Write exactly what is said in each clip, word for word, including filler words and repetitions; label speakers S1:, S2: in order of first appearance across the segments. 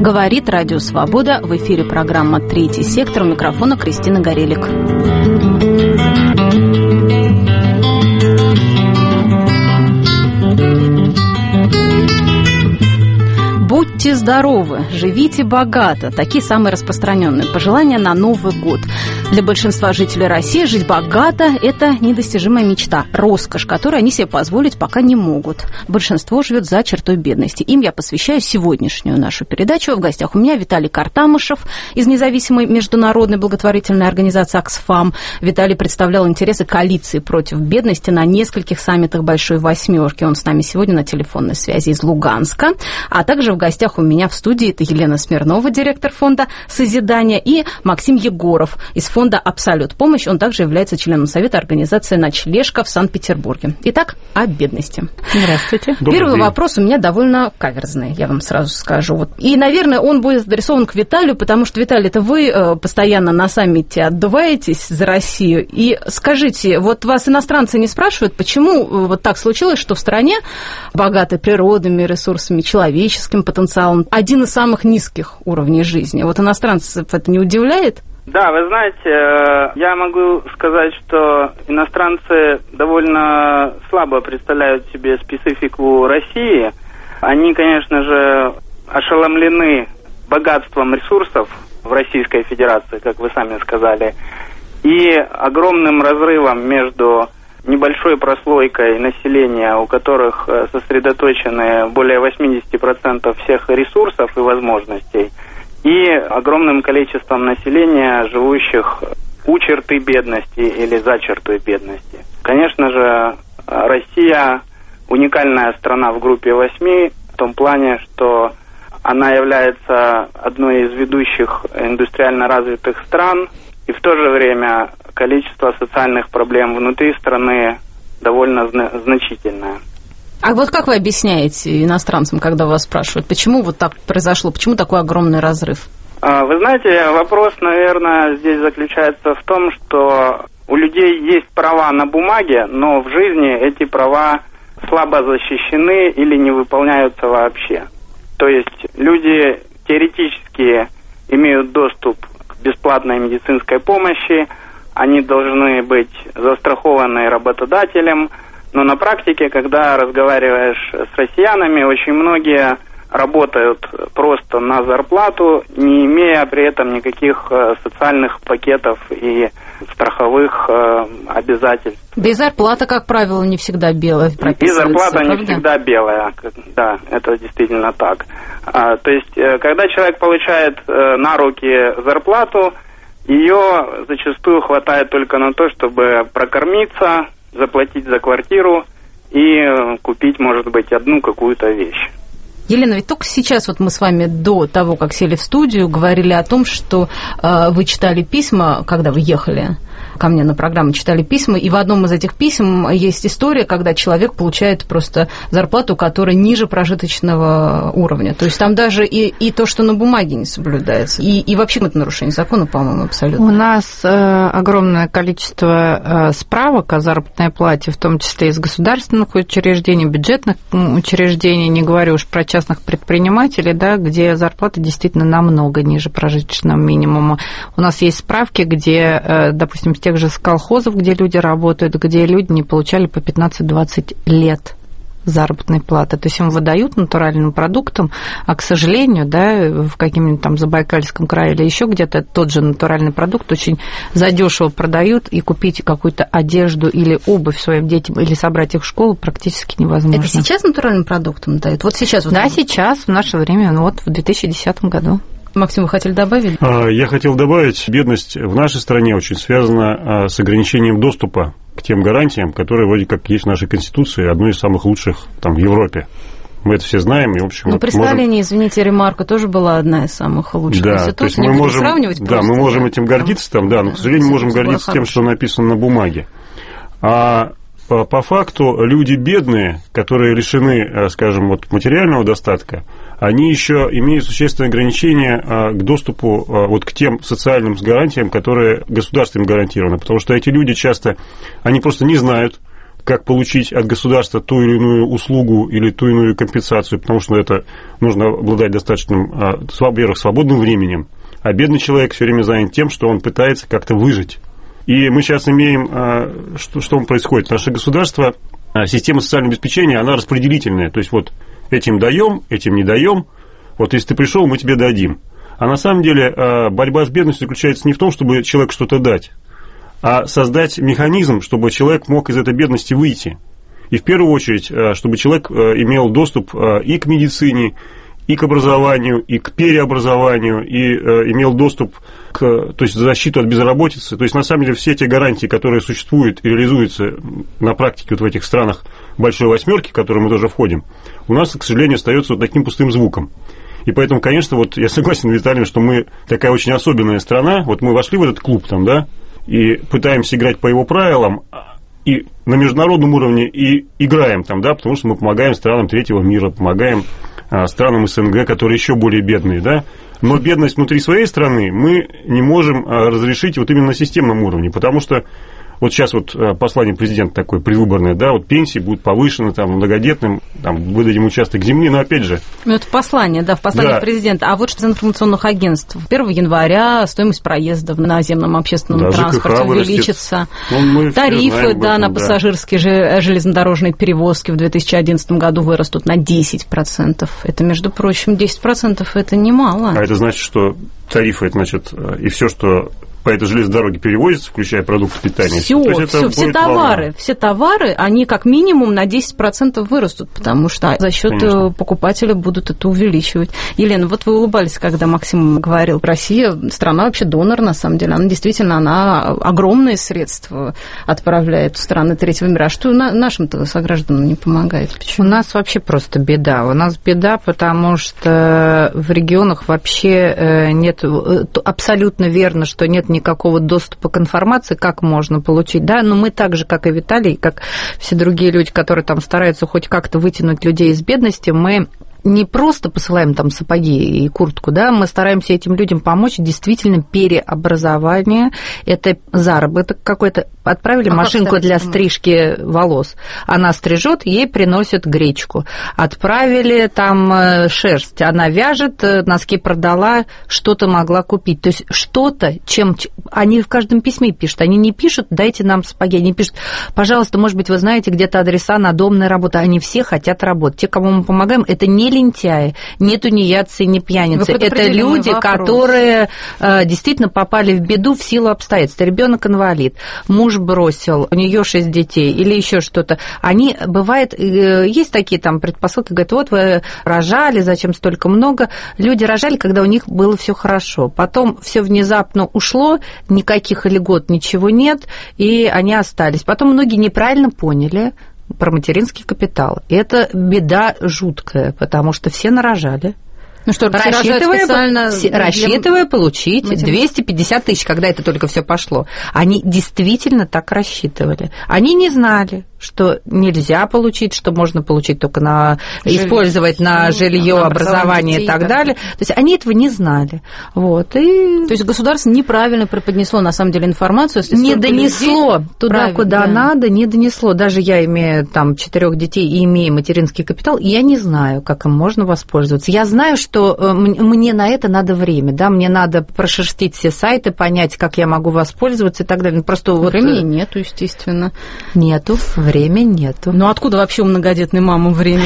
S1: Говорит Радио Свобода. В эфире программа «Третий сектор». У микрофона Кристина Горелик. Будьте здоровы, живите богато. Такие самые распространенные пожелания на Новый год. Для большинства жителей России жить богато – это недостижимая мечта, роскошь, которую они себе позволить пока не могут. Большинство живет за чертой бедности. Им я посвящаю сегодняшнюю нашу передачу. В гостях у меня Виталий Картамышев из независимой международной благотворительной организации «Оксфам». Виталий представлял интересы коалиции против бедности на нескольких саммитах Большой Восьмерки. Он с нами сегодня на телефонной связи из Луганска. А также в гостях у меня в студии это Елена Смирнова, директор фонда «Созидание», и Максим Егоров из фонда «Абсолют Помощь». Он также является членом совета организации «Ночлежка» в Санкт-Петербурге. Итак, о бедности.
S2: Здравствуйте.
S1: Первый
S2: Добрый
S1: вопрос у меня довольно каверзный, я вам сразу скажу. Вот. И, наверное, он будет адресован к Виталию, потому что, Виталий, это вы э, постоянно на саммите отдуваетесь за Россию. И скажите, вот вас иностранцы не спрашивают, почему вот так случилось, что в стране, богатой природными ресурсами, человеческим потенциалом, один из самых низких уровней жизни. Вот иностранцев это не удивляет?
S3: Да, вы знаете, я могу сказать, что иностранцы довольно слабо представляют себе специфику России. Они, конечно же, ошеломлены богатством ресурсов в Российской Федерации, как вы сами сказали, и огромным разрывом между небольшой прослойкой населения, у которых сосредоточены более восемьдесят процентов всех ресурсов и возможностей, и огромным количеством населения, живущих у черты бедности или за чертой бедности. Конечно же, Россия уникальная страна в группе восьми в том плане, что она является одной из ведущих индустриально развитых стран, и в то же время количество социальных проблем внутри страны довольно зна- значительное.
S1: А вот как вы объясняете иностранцам, когда вас спрашивают, почему вот так произошло, почему такой огромный разрыв?
S3: Вы знаете, вопрос, наверное, здесь заключается в том, что у людей есть права на бумаге, но в жизни эти права слабо защищены или не выполняются вообще. То есть люди теоретически имеют доступ к бесплатной медицинской помощи, они должны быть застрахованы работодателем, но на практике, когда разговариваешь с россиянами, очень многие работают просто на зарплату, не имея при этом никаких социальных пакетов и страховых э, обязательств.
S1: Да и зарплата, как правило, не всегда белая прописывается.
S3: И зарплата
S1: правда?
S3: не всегда белая, да, это действительно так. А, то есть, когда человек получает э, на руки зарплату, ее зачастую хватает только на то, чтобы прокормиться, заплатить за квартиру и купить, может быть, одну какую-то вещь.
S1: Елена, ведь только сейчас вот мы с вами до того, как сели в студию, говорили о том, что э, вы читали письма, когда вы ехали ко мне на программу, читали письма, и в одном из этих писем есть история, когда человек получает просто зарплату, которая ниже прожиточного уровня. То есть там даже и, и то, что на бумаге не соблюдается, и, и вообще это нарушение закона, по-моему, абсолютно.
S2: У нас э, огромное количество э, справок о заработной плате, в том числе из государственных учреждений, бюджетных учреждений, не говорю уж про частных предпринимателей, да, где зарплата действительно намного ниже прожиточного минимума. У нас есть справки, где, э, допустим, тех же колхозов, где люди работают, где люди не получали по пятнадцать-двадцать лет заработной платы. То есть им выдают натуральным продуктом, а, к сожалению, да, в каком-нибудь там Забайкальском крае или еще где-то тот же натуральный продукт очень задешево продают, и купить какую-то одежду или обувь своим детям или собрать их в школу практически невозможно.
S1: Это сейчас натуральным продуктом дают? Вот сейчас? Вот
S2: да,
S1: он...
S2: сейчас, в наше время, ну вот в две тысячи десятом году.
S1: Максим, вы хотели добавить?
S4: Я хотел добавить, бедность в нашей стране очень связана с ограничением доступа к тем гарантиям, которые вроде как есть в нашей Конституции, одной из самых лучших там в Европе. Мы это все знаем, и, в общем...
S1: Ну, при
S4: можем...
S1: Сталине, извините, ремарка тоже была одна из самых лучших.
S4: Да, то есть мы можем, да, мы можем этим гордиться, там, да, но, к сожалению, мы можем гордиться тем, что написано на бумаге. А по, по факту люди бедные, которые лишены, скажем, вот материального достатка, они еще имеют существенные ограничения к доступу вот к тем социальным гарантиям, которые государством гарантированы, потому что эти люди часто, они просто не знают как получить от государства ту или иную услугу или ту или иную компенсацию, потому что это нужно обладать достаточным, во-первых, свободным временем. А бедный человек все время занят тем, что он пытается как-то выжить. И мы сейчас имеем, что, что происходит. Наше государство, система социального обеспечения, она распределительная. То есть вот этим даем, этим не даем. Вот если ты пришел, мы тебе дадим. А на самом деле борьба с бедностью заключается не в том, чтобы человеку что-то дать, а создать механизм, чтобы человек мог из этой бедности выйти. И в первую очередь, чтобы человек имел доступ и к медицине, и к образованию, и к переобразованию, и э, имел доступ к, то есть, защиту от безработицы. То есть, на самом деле, все те гарантии, которые существуют и реализуются на практике вот в этих странах большой восьмерки, в которые мы тоже входим, у нас, к сожалению, остается вот таким пустым звуком. И поэтому, конечно, вот я согласен, Виталий, что мы такая очень особенная страна. Вот мы вошли в этот клуб там, да, и пытаемся играть по его правилам, и на международном уровне и играем там, да, потому что мы помогаем странам третьего мира, помогаем странам СНГ, которые еще более бедные, да, но бедность внутри своей страны мы не можем разрешить вот именно на системном уровне, потому что вот сейчас вот послание президента такое предвыборное, да, вот пенсии будут повышены, там, многодетным, там, выдадим участок земли, но опять же...
S1: Ну, это послание, да, в послании да. президента. А вот что из информационных агентств. первого января стоимость проезда в наземном общественном да, транспорте увеличится. Ну, тарифы, да, этом, на пассажирские да. железнодорожные перевозки в две тысячи одиннадцатом году вырастут на десять процентов. Это, между прочим, десять процентов это немало.
S4: А это значит, что тарифы, это значит, и все, что... по этой железной дороге перевозятся, включая продукты питания.
S1: Все, все, все товары, волна. все товары, они как минимум на десять процентов вырастут, потому что за счет Конечно. покупателя будут это увеличивать. Елена, вот вы улыбались, когда Максим говорил, Россия страна вообще донор, на самом деле, она действительно, она огромные средства отправляет в страны третьего мира. А что нашим-то согражданам не помогает?
S2: Почему? У нас вообще просто беда. У нас беда, потому что в регионах вообще нет, абсолютно верно, что нет никакого доступа к информации, как можно получить, да, но мы так же, как и Виталий, как все другие люди, которые там стараются хоть как-то вытянуть людей из бедности, мы не просто посылаем там сапоги и куртку, да, мы стараемся этим людям помочь, действительно переобразование, это заработок какой-то. Отправили а машинку для стрижки волос, она стрижет, ей приносят гречку. Отправили там шерсть, она вяжет, носки продала, что-то могла купить. То есть что-то, чем они в каждом письме пишут, они не пишут, дайте нам сапоги, они пишут, пожалуйста, может быть, вы знаете где-то адреса надомной работы, они все хотят работать. Те, кому мы помогаем, это не лентяи, не тунеядцы, не пьяницы. Это люди, которые э, действительно попали в беду в силу обстоятельств. Ребенок инвалид, муж бросил, у нее шесть детей или еще что-то. Они, бывает, э, есть такие там предпосылки, говорят, вот вы рожали, зачем столько много. Люди рожали, когда у них было все хорошо. Потом все внезапно ушло, никаких льгот, ничего нет, и они остались. Потом многие неправильно поняли про материнский капитал. И это беда жуткая, потому что все нарожали.
S1: Ну что, рассчитывая, специально...
S2: рассчитывая получить двести пятьдесят тысяч, когда это только все пошло. Они действительно так рассчитывали. Они не знали, что нельзя получить, что можно получить только на жилье, использовать на жилье, на образование детей, и так да. далее. То есть они этого не знали. Вот, и...
S1: То есть государство неправильно преподнесло, на самом деле, информацию. Если
S2: не донесло людей... туда, Правильно, куда да. надо, не донесло. Даже я, имея там четырех детей и имея материнский капитал, я не знаю, как им можно воспользоваться. Я знаю, что что мне на это надо время, да, мне надо прошерстить все сайты, понять, как я могу воспользоваться и так далее. Просто
S1: времени
S2: вот...
S1: нету, естественно.
S2: Нету, времени нету.
S1: Ну откуда вообще у многодетной мамы время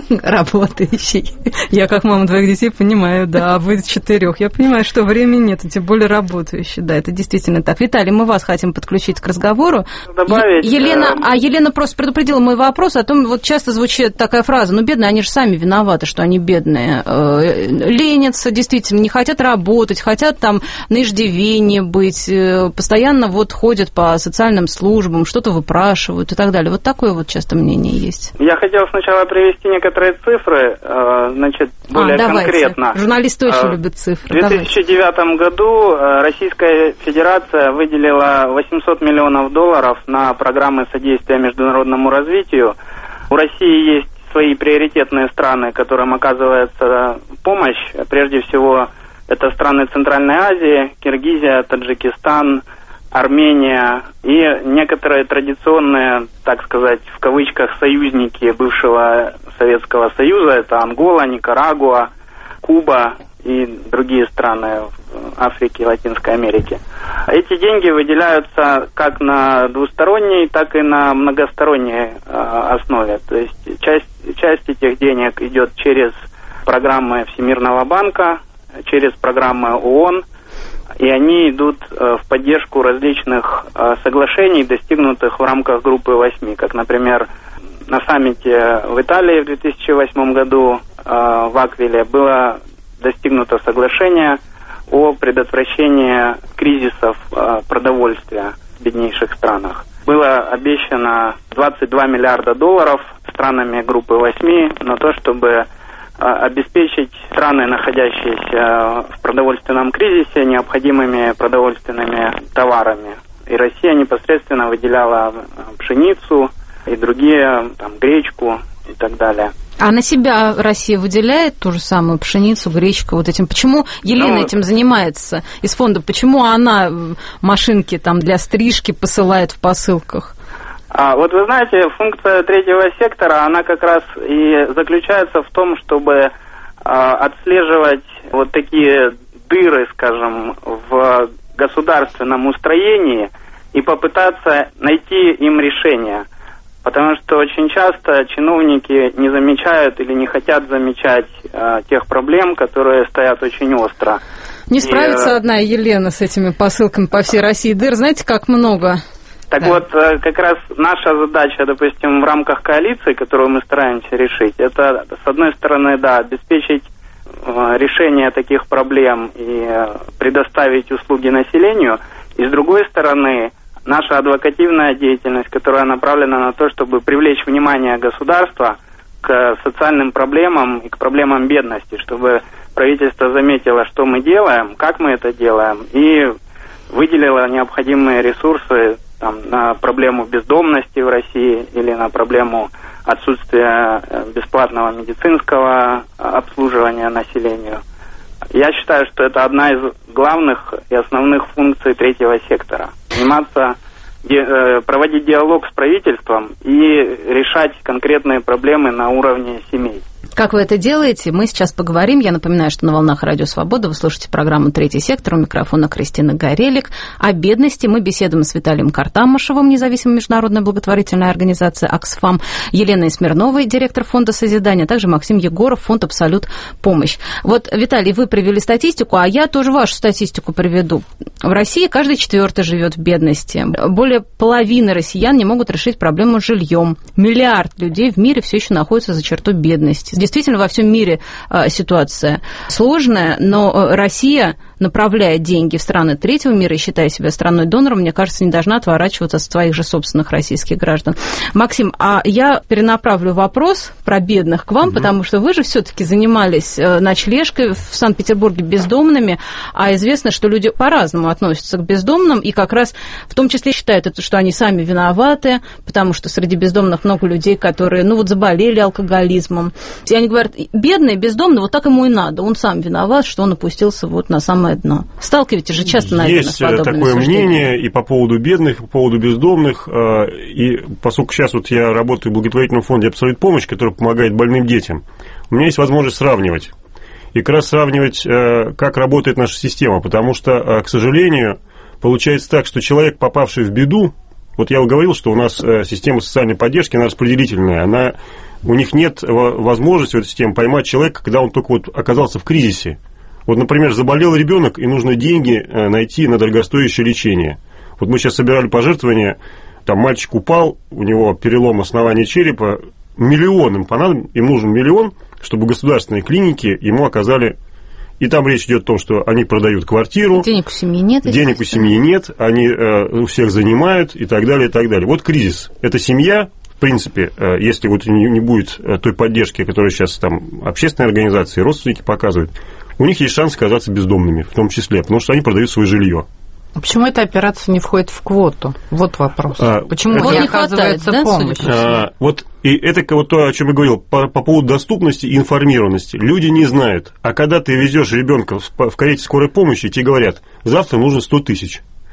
S1: работающей? Я как мама двоих детей понимаю, да, а вы четырех. Я понимаю, что времени нет, тем более работающей. Да, это действительно так. Виталий, мы вас хотим подключить к разговору.
S3: Добавить,
S1: Елена, а Елена просто предупредила мой вопрос о том, вот часто звучит такая фраза, ну бедные, они же сами виноваты, что они бедные. Ленятся, действительно, не хотят работать, хотят там на иждивении быть, постоянно вот ходят по социальным службам, что-то выпрашивают и так далее. Вот такое вот часто мнение есть.
S3: Я хотел сначала привести некоторые цифры, значит, более
S1: а,
S3: конкретно.
S1: Журналисты очень а, любят цифры.
S3: В две тысячи девятом году Российская Федерация выделила восемьсот миллионов долларов на программы содействия международному развитию. У России есть свои приоритетные страны, которым оказывается помощь. Прежде всего, это страны Центральной Азии, Киргизия, Таджикистан, Армения и некоторые традиционные, так сказать, в кавычках, союзники бывшего Советского Союза, это Ангола, Никарагуа, Куба и другие страны Африки и Латинской Америки. Эти деньги выделяются как на двусторонней, так и на многосторонней э, основе. То есть часть, часть этих денег идет через программы Всемирного банка, через программы ООН, и они идут э, в поддержку различных э, соглашений, достигнутых в рамках группы восьми, как, например, на саммите в Италии в две тысячи восьмом году э, в Аквиле было достигнуто соглашение о предотвращении кризисов э, продовольствия в беднейших странах. Было обещано двадцать два миллиарда долларов странами группы восьми на то, чтобы э, обеспечить страны, находящиеся в продовольственном кризисе, необходимыми продовольственными товарами. И Россия непосредственно выделяла пшеницу и другие, там, гречку и так далее.
S1: А на себя Россия выделяет ту же самую пшеницу, гречку, вот этим? Почему Елена ну, этим занимается из фонда? Почему она машинки там для стрижки посылает в посылках?
S3: А, вот вы знаете, функция третьего сектора, она как раз и заключается в том, чтобы а, отслеживать вот такие дыры, скажем, в государственном устроении и попытаться найти им решение. Потому что очень часто чиновники не замечают или не хотят замечать э, тех проблем, которые стоят очень остро.
S1: Не справится и, одна Елена с этими посылками по всей России. Дыр, знаете, как много.
S3: Так да. вот, э, как раз наша задача, допустим, в рамках коалиции, которую мы стараемся решить, это, с одной стороны, да, обеспечить э, решение таких проблем и э, предоставить услуги населению, и с другой стороны, наша адвокативная деятельность, которая направлена на то, чтобы привлечь внимание государства к социальным проблемам и к проблемам бедности, чтобы правительство заметило, что мы делаем, как мы это делаем, и выделило необходимые ресурсы там, на проблему бездомности в России или на проблему отсутствия бесплатного медицинского обслуживания населению. Я считаю, что это одна из главных и основных функций третьего сектора. Заниматься, проводить диалог с правительством и решать конкретные проблемы на уровне семей.
S1: Как вы это делаете, мы сейчас поговорим. Я напоминаю, что на волнах Радио Свобода вы слушаете программу «Третий сектор». У микрофона Кристина Горелик. О бедности мы беседуем с Виталием Картамышевым, независимая международная благотворительная организация «Оксфам», Еленой Смирновой, директор фонда «Созидание», а также Максим Егоров, фонд «Абсолют Помощь». Вот, Виталий, вы привели статистику, а я тоже вашу статистику приведу. В России каждый четвертый живет в бедности. Более половины россиян не могут решить проблему с жильем. Миллиард людей в мире все еще находятся за чертой бедности. Действительно, во всем мире ситуация сложная, но Россия, направляя деньги в страны третьего мира и считая себя страной-донором, мне кажется, не должна отворачиваться от своих же собственных российских граждан. Максим, а я перенаправлю вопрос про бедных к вам, угу. потому что вы же все-таки занимались ночлежкой в Санкт-Петербурге бездомными, а известно, что люди по-разному относятся к бездомным, и как раз в том числе считают, это, что они сами виноваты, потому что среди бездомных много людей, которые, ну вот, заболели алкоголизмом. И они говорят, бедный, бездомный, вот так ему и надо, он сам виноват, что он опустился вот на самое дно. Сталкиваетесь же часто, наверное,
S4: Есть
S3: с подобными
S4: такое
S3: суждениями.
S4: мнение и по поводу бедных, и по поводу бездомных, и поскольку сейчас вот я работаю в благотворительном фонде «Абсолют Помощь», который помогает больным детям, у меня есть возможность сравнивать. И как раз сравнивать, как работает наша система, потому что, к сожалению, получается так, что человек, попавший в беду, вот я говорил, что у нас система социальной поддержки, она распределительная, она, у них нет возможности в этой системе поймать человека, когда он только вот оказался в кризисе. Вот, например, заболел ребенок, и нужно деньги найти на дорогостоящее лечение. Вот мы сейчас собирали пожертвования, там мальчик упал, у него перелом основания черепа, миллион им понадобится, им нужен миллион, чтобы государственные клиники ему оказали. И там речь идет о том, что они продают квартиру.
S1: Денег у семьи нет.
S4: Денег у семьи нет, они э, у всех занимают и так далее, и так далее. Вот кризис. Это семья, в принципе, э, если вот не, не будет той поддержки, которую сейчас там общественные организации, родственники показывают, у них есть шанс оказаться бездомными, в том числе, потому что они продают свое жилье.
S2: Почему эта операция не входит в квоту? Вот вопрос. А, Почему
S1: это,
S2: не
S1: не оказывается хватает,
S2: помощь?
S1: Да,
S4: а, вот, и это вот то, о чем я говорил, по, по поводу доступности и информированности. Люди не знают. А когда ты везешь ребенка в, в карете скорой помощи, тебе говорят, завтра нужно сто тысяч.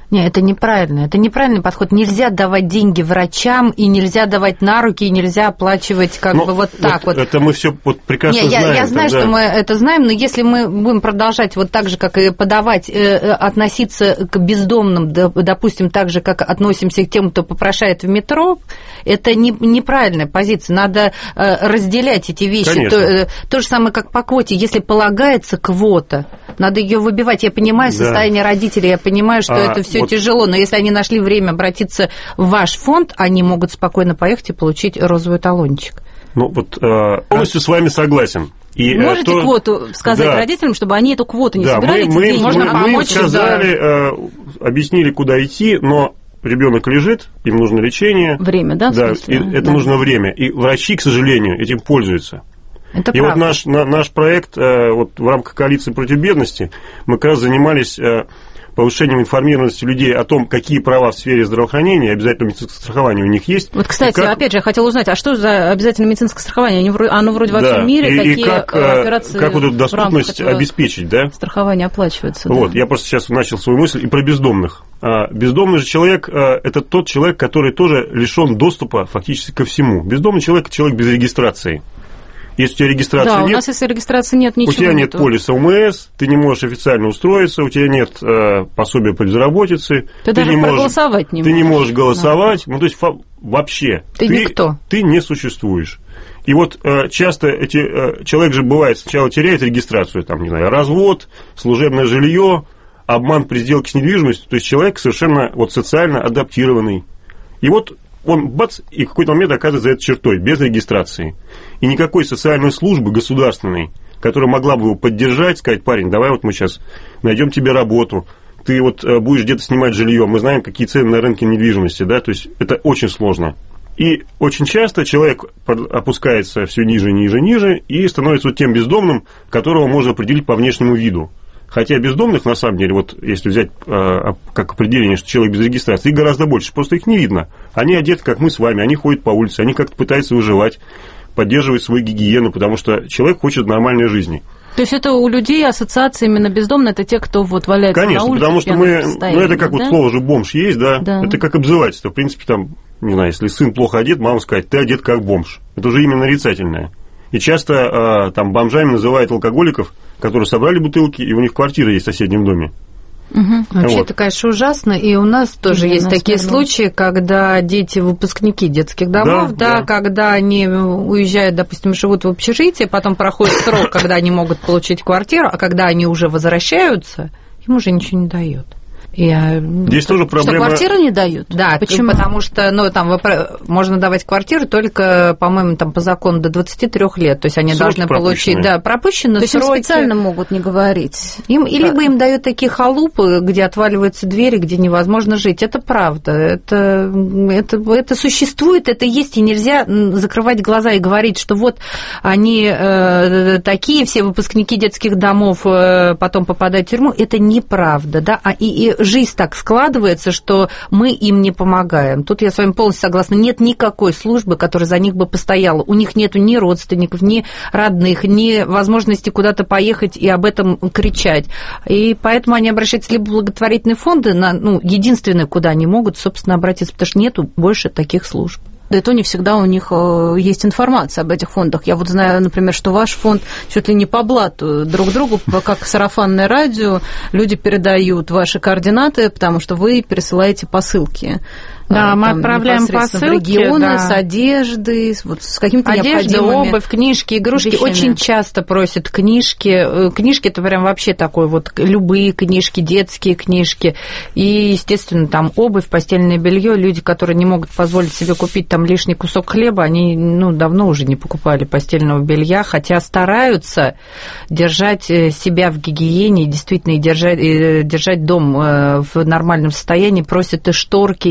S2: Нет, это неправильно. Это неправильный подход. Нельзя давать деньги врачам, и нельзя давать на руки, и нельзя оплачивать как но бы вот так вот.
S4: вот. Это мы все вот прекрасно
S2: не,
S4: знаем.
S2: Я, я знаю, тогда... что мы это знаем, но если мы будем продолжать вот так же, как и подавать, э, относиться к бездомным, допустим, так же, как относимся к тем, кто попрошает в метро, это не, неправильная позиция. Надо э, разделять эти вещи. То, э, то же самое, как по квоте. Если полагается квота, надо ее выбивать. Я понимаю состояние да. родителей, я понимаю, что а, это все вот... тяжело, но если они нашли время обратиться в ваш фонд, они могут спокойно поехать и получить розовый талончик.
S4: Ну вот э, полностью а... с вами согласен. И,
S1: Можете то... квоту сказать да. родителям, чтобы они эту квоту не
S4: да,
S1: собирали?
S4: Мы, мы,
S1: Можно
S4: мы,
S1: помочь,
S4: мы сказали, да. э, объяснили, куда идти, но ребенок лежит, им нужно лечение.
S1: Время, да?
S4: Да, и это да. нужно время. И врачи, к сожалению, этим пользуются.
S2: Это
S4: и
S2: правда.
S4: Вот наш, на, наш проект э, вот в рамках коалиции против бедности мы как раз занимались э, повышением информированности людей о том, какие права в сфере здравоохранения, обязательно медицинское страхование у них есть.
S1: Вот, кстати, как... опять же, я хотела узнать, а что за обязательно медицинское страхование? Оно вроде во
S4: да.
S1: всем мире,
S4: и,
S1: такие
S4: и как,
S1: операции
S4: как вот эту доступность обеспечить, да?
S1: Страхование оплачивается.
S4: Вот,
S1: да.
S4: я просто сейчас начал свою мысль и про бездомных. Бездомный же человек – это тот человек, который тоже лишен доступа фактически ко всему. Бездомный человек – человек без регистрации. Если у тебя регистрации
S1: да,
S4: нет...
S1: у нас, если регистрации нет, ничего
S4: У тебя нет
S1: нету.
S4: полиса УМС, ты не можешь официально устроиться, у тебя нет э, пособия по безработице.
S1: Ты, ты даже
S4: не
S1: проголосовать
S4: можешь,
S1: не
S4: Ты
S1: можешь.
S4: не можешь голосовать.
S1: Да.
S4: Ну, то есть, фа- вообще...
S2: Ты, ты никто.
S4: Ты не существуешь. И вот э, часто эти, э, человек же бывает, сначала теряет регистрацию, там, не знаю, развод, служебное жилье, обман при сделке с недвижимостью. То есть, человек совершенно вот, социально адаптированный. И вот он, бац, и в какой-то момент оказывается за этой чертой, без регистрации. И никакой социальной службы государственной, которая могла бы его поддержать, сказать: парень, давай вот мы сейчас найдем тебе работу, ты вот будешь где-то снимать жилье, мы знаем, какие цены на рынке недвижимости, да, то есть это очень сложно. И очень часто человек опускается все ниже, ниже, ниже и становится вот тем бездомным, которого можно определить по внешнему виду. Хотя бездомных, на самом деле, вот если взять э, как определение, что человек без регистрации, их гораздо больше, просто их не видно. Они одеты, как мы с вами, они ходят по улице, они как-то пытаются выживать, поддерживать свою гигиену, потому что человек хочет нормальной жизни.
S1: То есть это у людей ассоциация именно бездомная, это те, кто вот валяется
S4: Конечно,
S1: на улице.
S4: Конечно, потому что мы, ну это как да? вот слово же бомж есть, да?
S1: да,
S4: это как обзывательство, в принципе, там, не знаю, если сын плохо одет, мама скажет: ты одет как бомж. Это уже именно нарицательное. И часто э, там бомжами называют алкоголиков, которые собрали бутылки, и у них квартира есть в соседнем доме.
S2: Угу. Вообще, вот. Это, конечно, ужасно. И у нас тоже и есть такие наверное. случаи, когда дети, выпускники детских домов, да, да, да, когда они уезжают, допустим, живут в общежитии, потом проходит срок, когда они могут получить квартиру, а когда они уже возвращаются, им уже ничего не дают. Я...
S4: Здесь тоже проблема...
S1: Что, квартиру не дают?
S2: Да, почему? Потому что, ну, там, можно давать квартиру только, по-моему, там, по закону до двадцати трёх лет, то есть они сроки должны получить, да, пропущенные
S1: сроки.
S2: То есть им
S1: специально могут не говорить.
S2: Им, и либо им дают такие халупы, где отваливаются двери, где невозможно жить, это правда, это, это, это существует, это есть, и нельзя закрывать глаза и говорить, что вот они э, такие, все выпускники детских домов э, потом попадают в тюрьму, это неправда, да, а и, и жизнь так складывается, что мы им не помогаем. Тут я с вами полностью согласна. Нет никакой службы, которая за них бы постояла. У них нету ни родственников, ни родных, ни возможности куда-то поехать и об этом кричать. И поэтому они обращаются либо в благотворительные фонды, на, ну, единственное, куда они могут, собственно, обратиться, потому что нету больше таких служб. Да и то не всегда у них есть информация об этих фондах. Я вот знаю, например, что ваш фонд чуть ли не по блату друг другу, как сарафанное радио, люди передают ваши координаты, потому что вы пересылаете посылки. Да, мы отправляем посылки
S1: в регионы,
S2: да.
S1: с одеждой, вот с какими-то
S2: Одежда,
S1: необходимыми
S2: обувь, книжки, игрушки.
S1: вещами.
S2: Очень часто просят книжки. Книжки – это прям вообще такой вот любые книжки, детские книжки. И, естественно, там обувь, постельное белье. Люди, которые не могут позволить себе купить там лишний кусок хлеба, они ну, давно уже не покупали постельного белья, хотя стараются держать себя в гигиене, действительно, и держать, и держать дом в нормальном состоянии. Просят и шторки, и скатерти,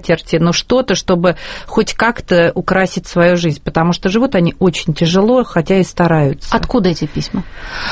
S2: скатерти, ну что-то, чтобы хоть как-то украсить свою жизнь, потому что живут они очень тяжело, хотя и стараются.
S1: Откуда эти письма?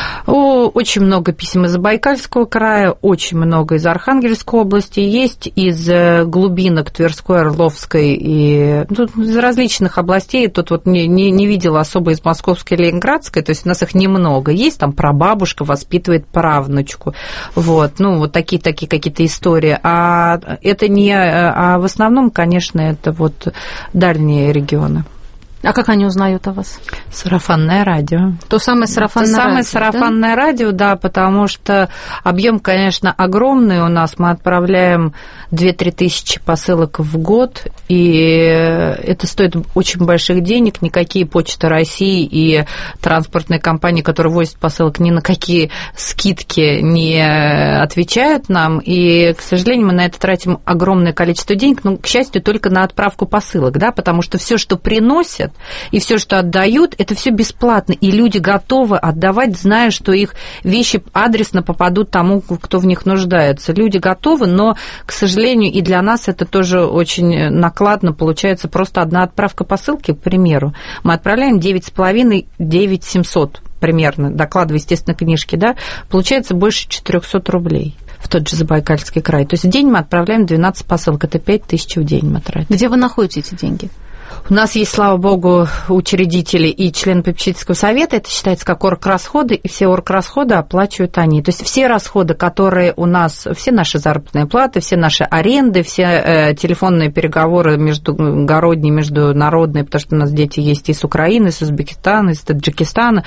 S2: О, очень много писем из Забайкальского края, очень много из Архангельской области, есть из глубинок Тверской, Орловской и ну, из различных областей. Тут вот не, не, не видела особо из Московской и Ленинградской, то есть у нас их немного. Есть там прабабушка воспитывает правнучку, вот, ну вот такие такие какие-то истории. А это не, а в основном, конечно, это вот дальние регионы.
S1: А как они узнают о вас?
S2: Сарафанное радио.
S1: То самое сарафанное
S2: То
S1: радио,
S2: самое сарафанное
S1: да?
S2: радио, да, потому что объем, конечно, огромный у нас. Мы отправляем две-три тысячи посылок в год, и это стоит очень больших денег. Никакие Почта России и транспортные компании, которые возят посылок, ни на какие скидки не отвечают нам. И, к сожалению, мы на это тратим огромное количество денег, но, к счастью, только на отправку посылок, да, потому что все, что приносят, и все, что отдают, это все бесплатно, и люди готовы отдавать, зная, что их вещи адресно попадут тому, кто в них нуждается. Люди готовы, но, к сожалению, и для нас это тоже очень накладно получается. Просто одна отправка посылки, к примеру, мы отправляем девять с половиной - девять тысяч семьсот примерно, докладывая, естественно, книжки, да, получается больше четырехсот рублей в тот же Забайкальский край. То есть в день мы отправляем двенадцать посылок, это пять тысяч в день мы тратим.
S1: Где вы находите эти деньги?
S2: У нас есть, слава богу, учредители и члены попечительского совета, это считается как орграсходы, и все орграсходы оплачивают они. То есть все расходы, которые у нас, все наши заработные платы, все наши аренды, все э, телефонные переговоры междугородние, международные, потому что у нас дети есть и с Украины, и с Узбекистана, и с Таджикистана,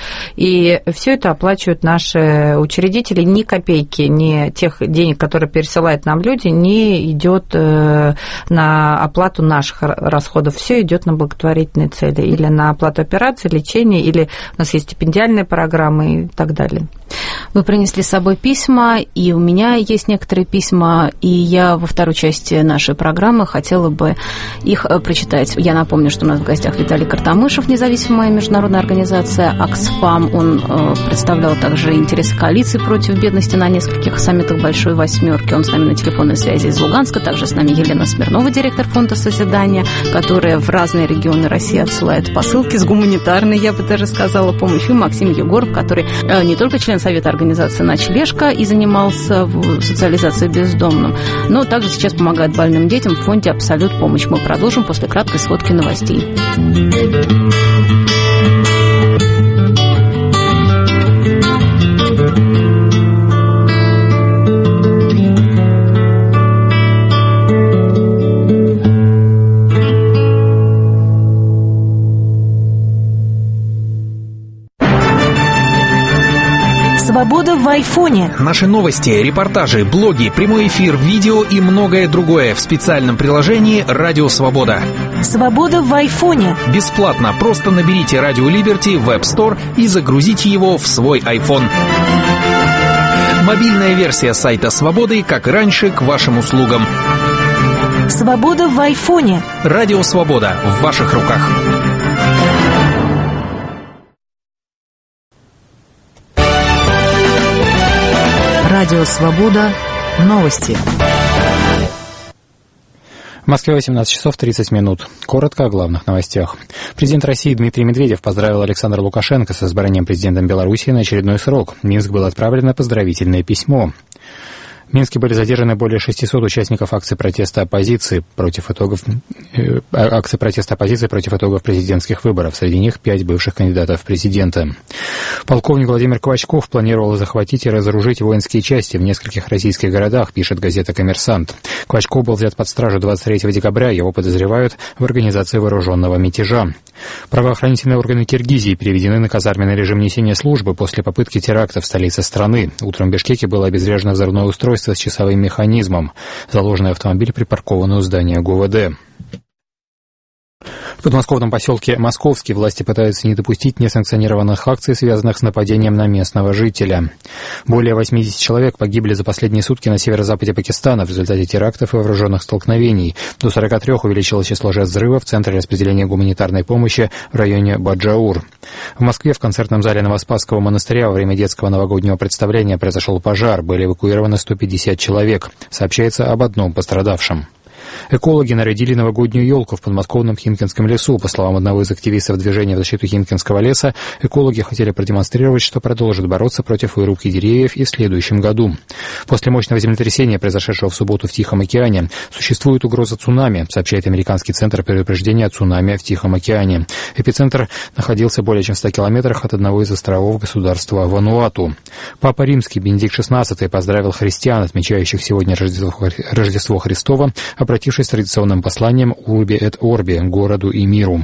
S2: и все это оплачивают наши учредители. Ни копейки, ни тех денег, которые пересылают нам люди, не идет э, на оплату наших расходов. Все идет на благотворительные цели, или на оплату операций, лечения, или у нас есть стипендиальные программы и так далее.
S1: Вы принесли с собой письма, и у меня есть некоторые письма, и я во второй части нашей программы хотела бы их прочитать. Я напомню, что у нас в гостях Виталий Картамышев, независимая международная организация Оксфам. Он представлял также интересы коалиции против бедности на нескольких саммитах Большой Восьмерки. Он с нами на телефонной связи из Луганска. Также с нами Елена Смирнова, директор фонда «Созидание», которая в разные регионы России отсылает посылки с гуманитарной, я бы даже сказала, помощью. Максим Егоров, который не только член Совета организации «Ночлежка» и занимался социализацией бездомным, но также сейчас помогает больным детям в фонде «Абсолют помощь». Мы продолжим после краткой сводки новостей.
S5: Свобода в айфоне.
S6: Наши новости, репортажи, блоги, прямой эфир, видео и многое другое в специальном приложении «Радио Свобода».
S5: Свобода в айфоне.
S6: Бесплатно. Просто наберите «Радио Либерти» в App Store и загрузите его в свой iPhone. Мобильная версия сайта «Свободы», как и раньше, к вашим услугам.
S5: Свобода в айфоне.
S6: «Радио Свобода» в ваших руках.
S5: Радио Свобода. Новости.
S7: В Москве восемнадцать часов тридцать минут. Коротко о главных новостях. Президент России Дмитрий Медведев поздравил Александра Лукашенко с избранием президентом Беларуси на очередной срок. В Минск было отправлено поздравительное письмо. В Минске были задержаны более шестисот участников акции протеста оппозиции против итогов э, акции протеста оппозиции против итогов президентских выборов. Среди них пять бывших кандидатов в президенты. Полковник Владимир Квачков планировал захватить и разоружить воинские части в нескольких российских городах, пишет газета «Коммерсант». Квачков был взят под стражу двадцать третьего декабря. Его подозревают в организации вооруженного мятежа. Правоохранительные органы Киргизии переведены на казарменный режим несения службы после попытки теракта в столице страны. Утром в Бишкеке было обезврежено взрывное устройство с часовым механизмом. Заложенный автомобиль припаркован у здания ГУВД. В подмосковном поселке Московский власти пытаются не допустить несанкционированных акций, связанных с нападением на местного жителя. Более восемьдесят человек погибли за последние сутки на северо-западе Пакистана в результате терактов и вооруженных столкновений. До сорока трёх увеличилось число жертв взрыва в Центре распределения гуманитарной помощи в районе Баджаур. В Москве в концертном зале Новоспасского монастыря во время детского новогоднего представления произошел пожар. Были эвакуированы сто пятьдесят человек. Сообщается об одном пострадавшем. Экологи нарядили новогоднюю елку в подмосковном Химкинском лесу. По словам одного из активистов движения в защиту Химкинского леса, экологи хотели продемонстрировать, что продолжат бороться против вырубки деревьев и в следующем году. После мощного землетрясения, произошедшего в субботу в Тихом океане, существует угроза цунами, сообщает Американский центр предупреждения о цунами в Тихом океане. Эпицентр находился более чем в ста километрах от одного из островов государства Вануату. Папа Римский Бенедикт шестнадцатый поздравил христиан, отмечающих сегодня Рождество Христово, обратившись с традиционным посланием «Urbi et Orbi» — городу и миру.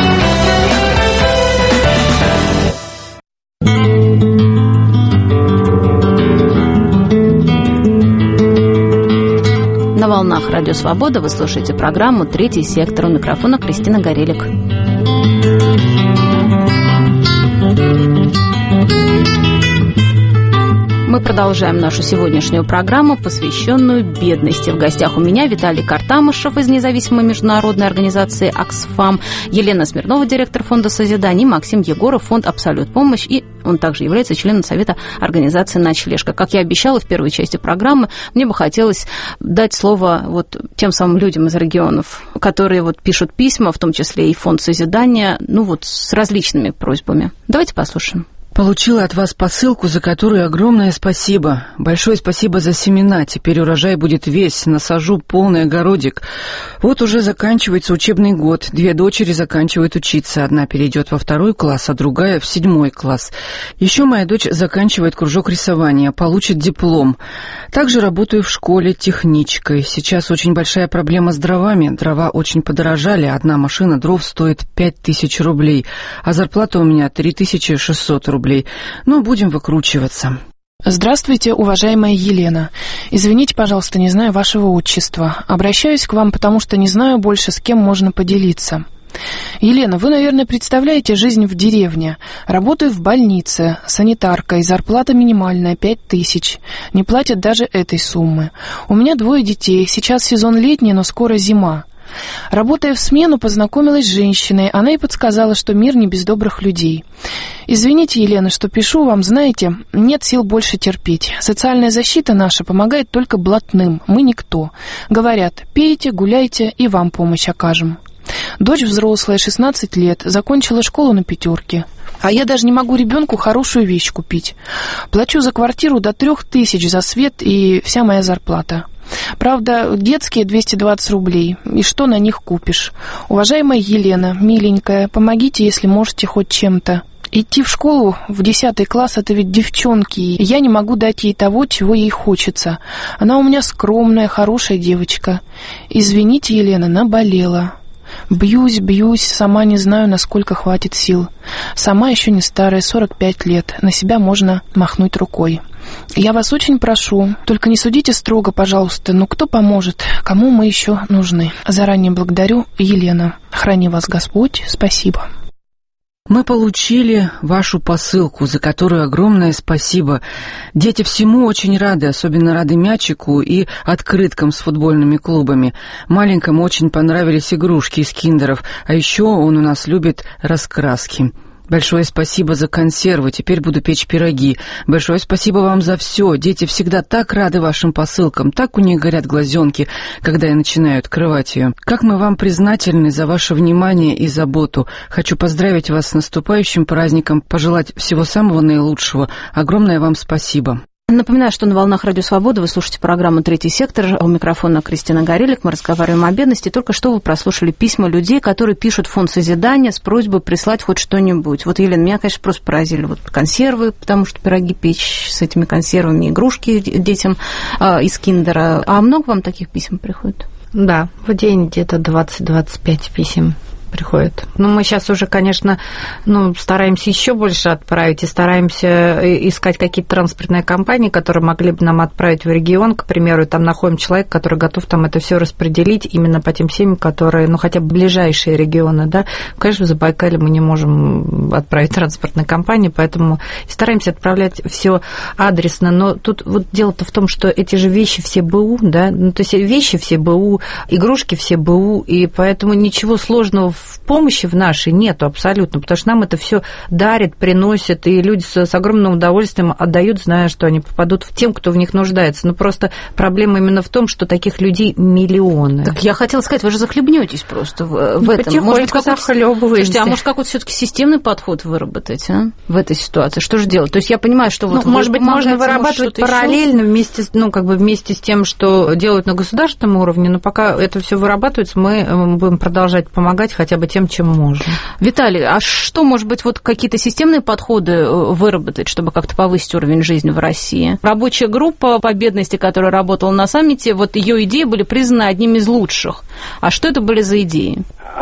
S1: На волнах Радио Свобода вы слушаете программу «Третий сектор». У микрофона Кристина Горелик. Мы продолжаем нашу сегодняшнюю программу, посвященную бедности. В гостях у меня Виталий Картамышев из независимой международной организации «Оксфам», Елена Смирнова, директор фонда «Созидание», и Максим Егоров, фонд «Абсолют Помощь», и он также является членом совета организации «Ночлежка». Как я обещала в первой части программы, мне бы хотелось дать слово вот тем самым людям из регионов, которые вот пишут письма, в том числе и фонд «Созидание», ну вот с различными просьбами. Давайте послушаем.
S8: Получила от вас посылку, за которую огромное спасибо. Большое спасибо за семена. Теперь урожай будет весь. Насажу полный огородик. Вот уже заканчивается учебный год. Две дочери заканчивают учиться. Одна перейдет во второй класс, а другая в седьмой класс. Еще моя дочь заканчивает кружок рисования, получит диплом. Также работаю в школе техничкой. Сейчас очень большая проблема с дровами. Дрова очень подорожали. Одна машина дров стоит пять тысяч рублей, а зарплата у меня три тысячи шестьсот рублей. Но будем выкручиваться.
S9: Здравствуйте, уважаемая Елена. Извините, пожалуйста, не знаю вашего отчества. Обращаюсь к вам, потому что не знаю больше, с кем можно поделиться. Елена, вы, наверное, представляете жизнь в деревне. Работаю в больнице, санитаркой, зарплата минимальная, пять тысяч. Не платят даже этой суммы. У меня двое детей, сейчас сезон летний, но скоро зима. Работая в смену, познакомилась с женщиной. Она и подсказала, что мир не без добрых людей. Извините, Елена, что пишу вам, знаете, нет сил больше терпеть. Социальная защита наша помогает только блатным, мы никто. Говорят, пейте, гуляйте, и вам помощь окажем. Дочь взрослая, шестнадцать лет, закончила школу на пятерке. А я даже не могу ребенку хорошую вещь купить. Плачу за квартиру до трех тысяч за свет и вся моя зарплата. Правда, детские двести двадцать рублей. И что на них купишь? Уважаемая Елена, миленькая, помогите, если можете хоть чем-то. Идти в школу в десятый класс — это ведь девчонки, и я не могу дать ей того, чего ей хочется. Она у меня скромная, хорошая девочка. Извините, Елена, наболела. Бьюсь, бьюсь, сама не знаю, насколько хватит сил. Сама еще не старая, сорок пять лет, на себя можно махнуть рукой. Я вас очень прошу, только не судите строго, пожалуйста, но кто поможет, кому мы еще нужны? Заранее благодарю, Елена. Храни вас Господь, спасибо.
S8: Мы получили вашу посылку, за которую огромное спасибо. Дети всему очень рады, особенно рады мячику и открыткам с футбольными клубами. Маленькому очень понравились игрушки из киндеров, а еще он у нас любит раскраски. Большое спасибо за консервы, теперь буду печь пироги. Большое спасибо вам за все. Дети всегда так рады вашим посылкам, так у них горят глазенки, когда я начинаю открывать ее. Как мы вам признательны за ваше внимание и заботу. Хочу поздравить вас с наступающим праздником, пожелать всего самого наилучшего. Огромное вам спасибо.
S1: Напоминаю, что на волнах Радио Свобода вы слушаете программу «Третий сектор». У микрофона Кристина Горелик. Мы разговариваем о бедности. Только что вы прослушали письма людей, которые пишут в фонд «Созидание» с просьбой прислать хоть что-нибудь. Вот, Елена, меня, конечно, просто поразили вот консервы, потому что пироги печь с этими консервами, игрушки детям э, из киндера. А много вам таких писем приходит?
S2: Да, в день где-то двадцать-двадцать пять писем приходит. Ну, мы сейчас уже, конечно, ну, стараемся еще больше отправить и стараемся искать какие-то транспортные компании, которые могли бы нам отправить в регион, к примеру, и там находим человека, который готов там это все распределить именно по тем семьям, которые, ну, хотя бы ближайшие регионы, да. Конечно, в Забайкале мы не можем отправить транспортные компании, поэтому стараемся отправлять все адресно, но тут вот дело-то в том, что эти же вещи все БУ, да, ну, то есть вещи все БУ, игрушки все БУ, и поэтому ничего сложного в помощи в нашей нету абсолютно, потому что нам это все дарит, приносит, и люди с, с огромным удовольствием отдают, зная, что они попадут в тем, кто в них нуждается. Но просто проблема именно в том, что таких людей миллионы.
S1: Так я хотела сказать, вы же захлебнетесь просто в, в
S2: ну,
S1: этом. Может быть, какой-то,
S2: слушайте,
S1: а может, какой-то все-таки системный подход выработать, а, в этой ситуации? Что же делать? То есть я понимаю, что вот
S2: ну, может быть, можно вырабатывать параллельно вместе, ну, как бы вместе с тем, что делают на государственном уровне, но пока это все вырабатывается, мы будем продолжать помогать хотя бы тем, чем можем.
S1: Виталий, а что, может быть, вот какие-то системные подходы выработать, чтобы как-то повысить уровень жизни в России? Рабочая группа по бедности, которая работала на саммите, вот ее идеи были признаны одними из лучших. А что это были за идеи?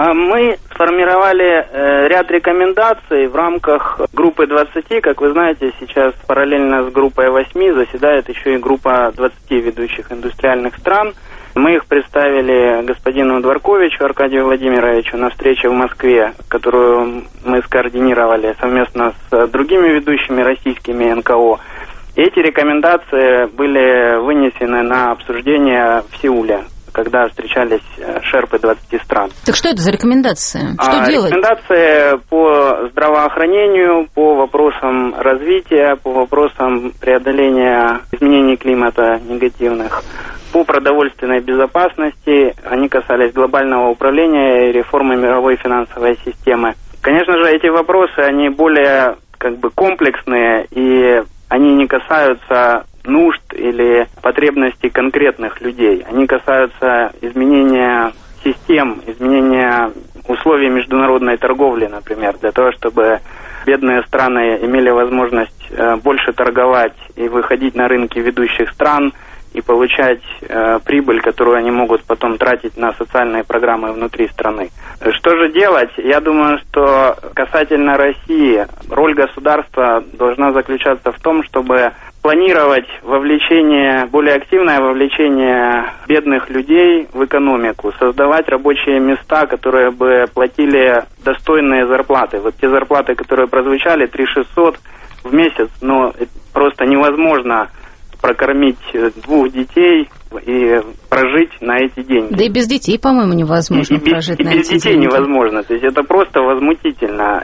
S3: Мы сформировали ряд рекомендаций в рамках группы двадцати. Как вы знаете, сейчас параллельно с группой восьми заседает еще и группа двадцати ведущих индустриальных стран. Мы их представили господину Дворковичу Аркадию Владимировичу на встрече в Москве, которую мы скоординировали совместно с другими ведущими российскими эн ка о. И эти рекомендации были вынесены на обсуждение в Сеуле, когда встречались шерпы двадцати стран.
S1: Так что это за рекомендации? Что а, делать?
S3: Рекомендации по здравоохранению, по вопросам развития, по вопросам преодоления изменений климата негативных, по продовольственной безопасности. Они касались глобального управления и реформы мировой финансовой системы. Конечно же, эти вопросы, они более как бы комплексные, и они не касаются нужд или потребностей конкретных людей. Они касаются изменения систем, изменения условий международной торговли, например, для того, чтобы бедные страны имели возможность больше торговать и выходить на рынки ведущих стран и получать э, прибыль, которую они могут потом тратить на социальные программы внутри страны. Что же делать? Я думаю, что касательно России, роль государства должна заключаться в том, чтобы планировать вовлечение, более активное вовлечение бедных людей в экономику, создавать рабочие места, которые бы платили достойные зарплаты. Вот те зарплаты, которые прозвучали, три тысячи шестьсот в месяц, но просто невозможно прокормить двух детей и прожить на эти деньги.
S1: Да и без детей, по-моему, невозможно и, и прожить
S3: без,
S1: на
S3: и без
S1: эти
S3: детей
S1: деньги.
S3: Невозможно. То есть это просто возмутительно.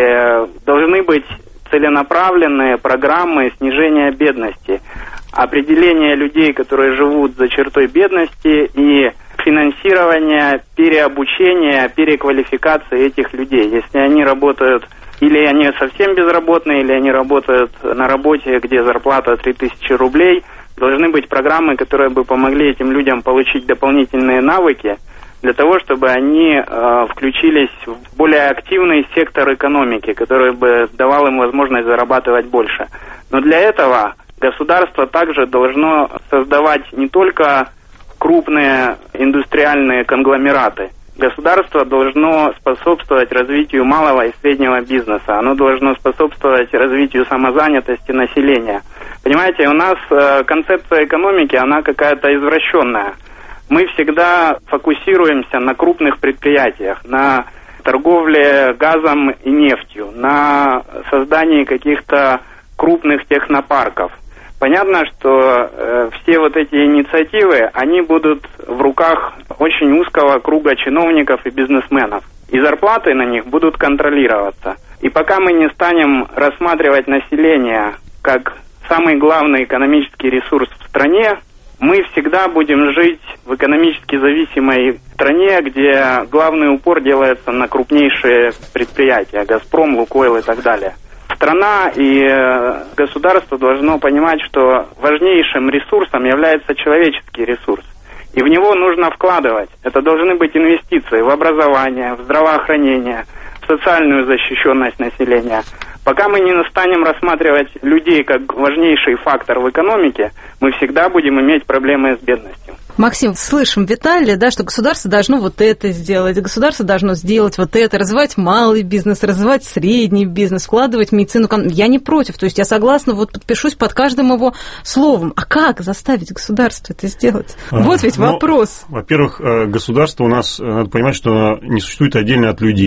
S3: И должны быть целенаправленные программы снижения бедности, определение людей, которые живут за чертой бедности, и финансирование переобучения, переквалификации этих людей. Если они работают, или они совсем безработные, или они работают на работе, где зарплата три тысячи рублей, должны быть программы, которые бы помогли этим людям получить дополнительные навыки, для того, чтобы они э, включились в более активный сектор экономики, который бы давал им возможность зарабатывать больше. Но для этого государство также должно создавать не только крупные индустриальные конгломераты. Государство должно способствовать развитию малого и среднего бизнеса. Оно должно способствовать развитию самозанятости населения. Понимаете, у нас э, концепция экономики, она какая-то извращенная. Мы всегда фокусируемся на крупных предприятиях, на торговле газом и нефтью, на создании каких-то крупных технопарков. Понятно, что э, все вот эти инициативы, они будут в руках очень узкого круга чиновников и бизнесменов. И зарплаты на них будут контролироваться. И пока мы не станем рассматривать население как самый главный экономический ресурс в стране, мы всегда будем жить в экономически зависимой стране, где главный упор делается на крупнейшие предприятия, «Газпром», «Лукойл» и так далее. Страна и государство должно понимать, что важнейшим ресурсом является человеческий ресурс. И в него нужно вкладывать. Это должны быть инвестиции в образование, в здравоохранение, в социальную защищенность населения. Пока мы не станем рассматривать людей как важнейший фактор в экономике, мы всегда будем иметь проблемы с бедностью.
S1: Максим, слышим Виталия, да, что государство должно вот это сделать, государство должно сделать вот это, развивать малый бизнес, развивать средний бизнес, вкладывать в медицину. Я не против, то есть я согласна, вот подпишусь под каждым его словом. А как заставить государство это сделать? А, вот ведь ну, вопрос.
S4: Во-первых, государство у нас, надо понимать, что не существует отдельно от людей.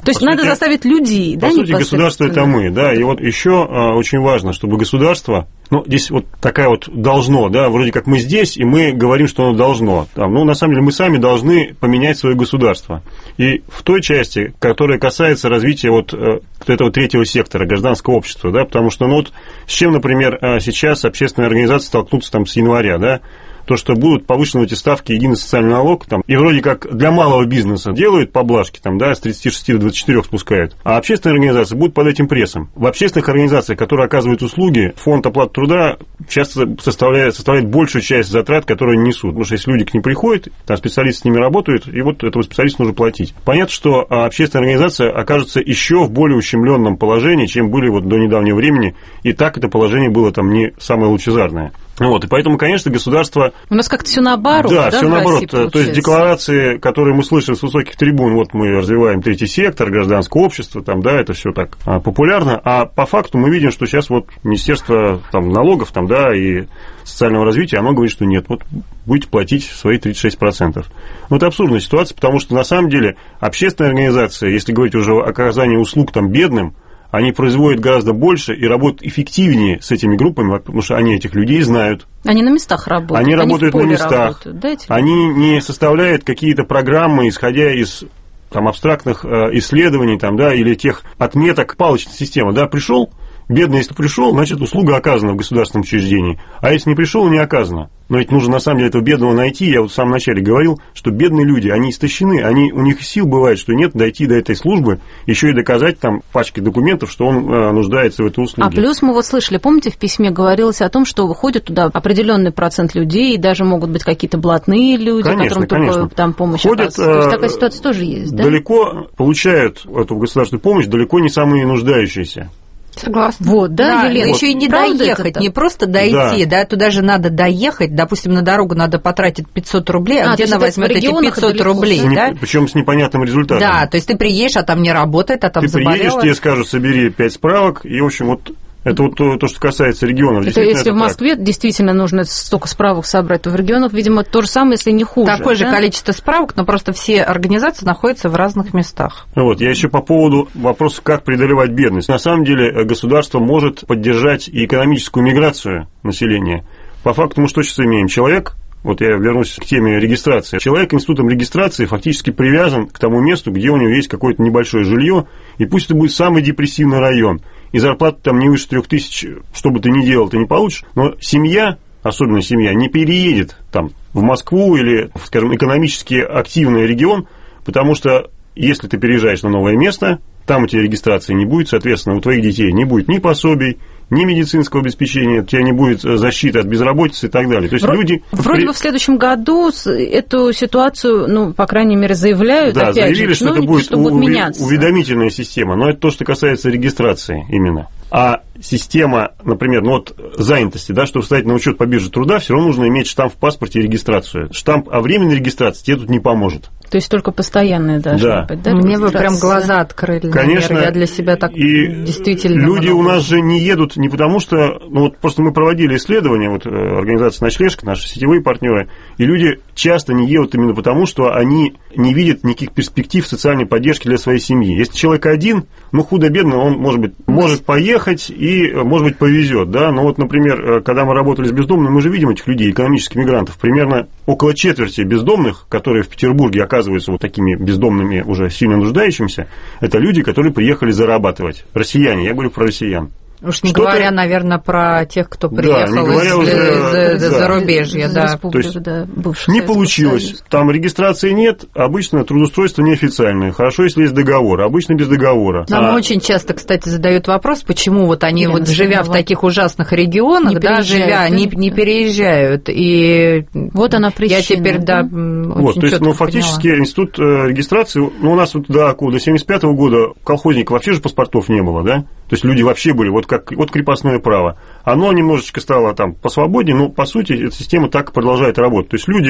S1: То есть по надо сути, заставить людей, да,
S4: по сути, государство – это мы, да, и вот еще а, очень важно, чтобы государство, ну, здесь вот такая вот должно, да, вроде как мы здесь, и мы говорим, что оно должно. Там, ну, на самом деле, мы сами должны поменять свое государство. И в той части, которая касается развития вот этого третьего сектора, гражданского общества, да, потому что, ну, вот с чем, например, сейчас общественные организации столкнутся там с января, да, то, что будут повышены эти ставки единый социальный налог, там, и вроде как для малого бизнеса делают поблажки, там, да, с тридцати шести до двадцати четырёх спускают, а общественные организации будут под этим прессом. В общественных организациях, которые оказывают услуги, фонд оплаты труда часто составляет, составляет большую часть затрат, которые они несут, потому что если люди к ним приходят, там специалисты с ними работают, и вот этого специалиста нужно платить. Понятно, что общественная организация окажется еще в более ущемленном положении, чем были вот до недавнего времени, и так это положение было там не самое лучезарное. Вот, и поэтому, конечно, государство...
S1: У нас как-то все наоборот, да,
S4: да, все наоборот. России, то есть декларации, которые мы слышим с высоких трибун, вот мы развиваем третий сектор, гражданское общество, там, да, это все так а, популярно, а по факту мы видим, что сейчас вот Министерство там, налогов там, да, и социального развития, оно говорит, что нет, вот будете платить свои тридцать шесть процентов. Ну, это абсурдная ситуация, потому что на самом деле общественная организация, если говорить уже о оказании услуг там бедным, они производят гораздо больше и работают эффективнее с этими группами, потому что они этих людей знают.
S1: Они на местах работают.
S4: Они, они работают на местах. Работают, да, они не составляют какие-то программы, исходя из там, абстрактных э, исследований там, да, или тех отметок палочной системы. Да, пришел, бедный, если пришел, значит, услуга оказана в государственном учреждении. А если не пришел, не оказана. Но ведь нужно на самом деле этого бедного найти. Я вот в самом начале говорил, что бедные люди, они истощены, они, у них сил бывает, что нет, дойти до этой службы, еще и доказать там пачки документов, что он э, нуждается в этой услуге.
S1: А плюс мы вот слышали, помните, в письме говорилось о том, что выходит туда определенный процент людей, и даже могут быть какие-то блатные люди,
S4: конечно,
S1: которым
S4: конечно.
S1: только там помощь
S4: Ходят,
S1: оказывается. То есть такая ситуация тоже есть, да?
S4: Далеко получают эту государственную помощь, далеко не самые нуждающиеся.
S2: Согласна.
S1: Вот, да,
S2: да
S1: Елена?
S2: еще и не
S1: Правда
S2: доехать, не просто дойти, да. да, туда же надо доехать, допустим, на дорогу надо потратить пятьсот рублей, а, а где она возьмет эти пятьсот рублей, да?
S4: Не, причем с непонятным результатом.
S2: Да, то есть ты приедешь, а там не работает, а там
S4: ты
S2: заболела. Ты
S4: приедешь, тебе скажут, собери пять справок, и, в общем, вот... Это вот то, то, что касается регионов.
S1: Это если это в Москве так. действительно нужно столько справок собрать, то в регионах, видимо, то же самое, если не хуже.
S2: Такое
S1: да?
S2: же количество справок, но просто все организации находятся в разных местах.
S4: Вот, я еще по поводу вопроса, как преодолевать бедность. На самом деле государство может поддержать и экономическую миграцию населения. По факту мы что сейчас имеем? Человек, вот я вернусь к теме регистрации. Человек институтом регистрации фактически привязан к тому месту, где у него есть какое-то небольшое жилье, и пусть это будет самый депрессивный район. И зарплата там не выше трех тысяч, что бы ты ни делал, ты не получишь. Но семья, особенно семья, не переедет там в Москву или, скажем, экономически активный регион, потому что если ты переезжаешь на новое место, там у тебя регистрации не будет, соответственно, у твоих детей не будет ни пособий, ни медицинского обеспечения, у тебя не будет защиты от безработицы и так далее. То есть
S1: Вроде,
S4: люди...
S1: вроде бы в следующем году эту ситуацию, ну, по крайней мере, заявляют.
S4: Да,
S1: опять
S4: заявили,
S1: же,
S4: что
S1: ну,
S4: это будет,
S1: что будет
S4: уви-
S1: меняться.
S4: уведомительная система, но это то, что касается регистрации именно. А система, например, ну вот занятости, да, чтобы встать на учет по бирже труда, все равно нужно иметь штамп в паспорте и регистрацию. Штамп о временной регистрации тебе тут не поможет.
S1: То есть только постоянная должна
S4: да.
S1: быть, да?
S2: Мне бы прям глаза открыли.
S4: Конечно.
S2: Например. Я для себя так
S4: и
S2: действительно...
S4: Люди
S2: много.
S4: у нас же не едут не потому, что... Ну вот просто мы проводили исследования, вот организация «Ночлежка», наши сетевые партнеры, и люди часто не едут именно потому, что они не видят никаких перспектив социальной поддержки для своей семьи. Если человек один, ну худо-бедно, он, может быть, может поехать и, может быть, повезет, да, но вот, например, когда мы работали с бездомными, мы же видим этих людей, экономических мигрантов, примерно около четверти бездомных, которые в Петербурге оказываются вот такими бездомными, уже сильно нуждающимися, это люди, которые приехали зарабатывать. Россияне, я говорю про россиян.
S2: Уж не
S4: Что-то...
S2: говоря, наверное, про тех, кто приехал
S4: да,
S2: из
S4: уже...
S2: за,
S4: да.
S2: зарубежья. Да.
S4: То есть да, не получилось. Союза. Там регистрации нет, обычно трудоустройство неофициальное. Хорошо, если есть договор, обычно без договора.
S2: Нам
S4: а...
S2: очень часто, кстати, задают вопрос, почему вот они, вот, живя в таких ужасных регионах, да, живя, не, не переезжают. И
S1: вот она причина.
S2: Я теперь, да,
S1: да?
S2: очень
S4: вот, то есть, ну, фактически поняла. Институт регистрации, ну, у нас вот до, до семьдесят пятого года колхозников вообще же паспортов не было, да? То есть люди вообще были вот как вот крепостное право. Оно немножечко стало там посвободнее, но по сути эта система так и продолжает работать. То есть люди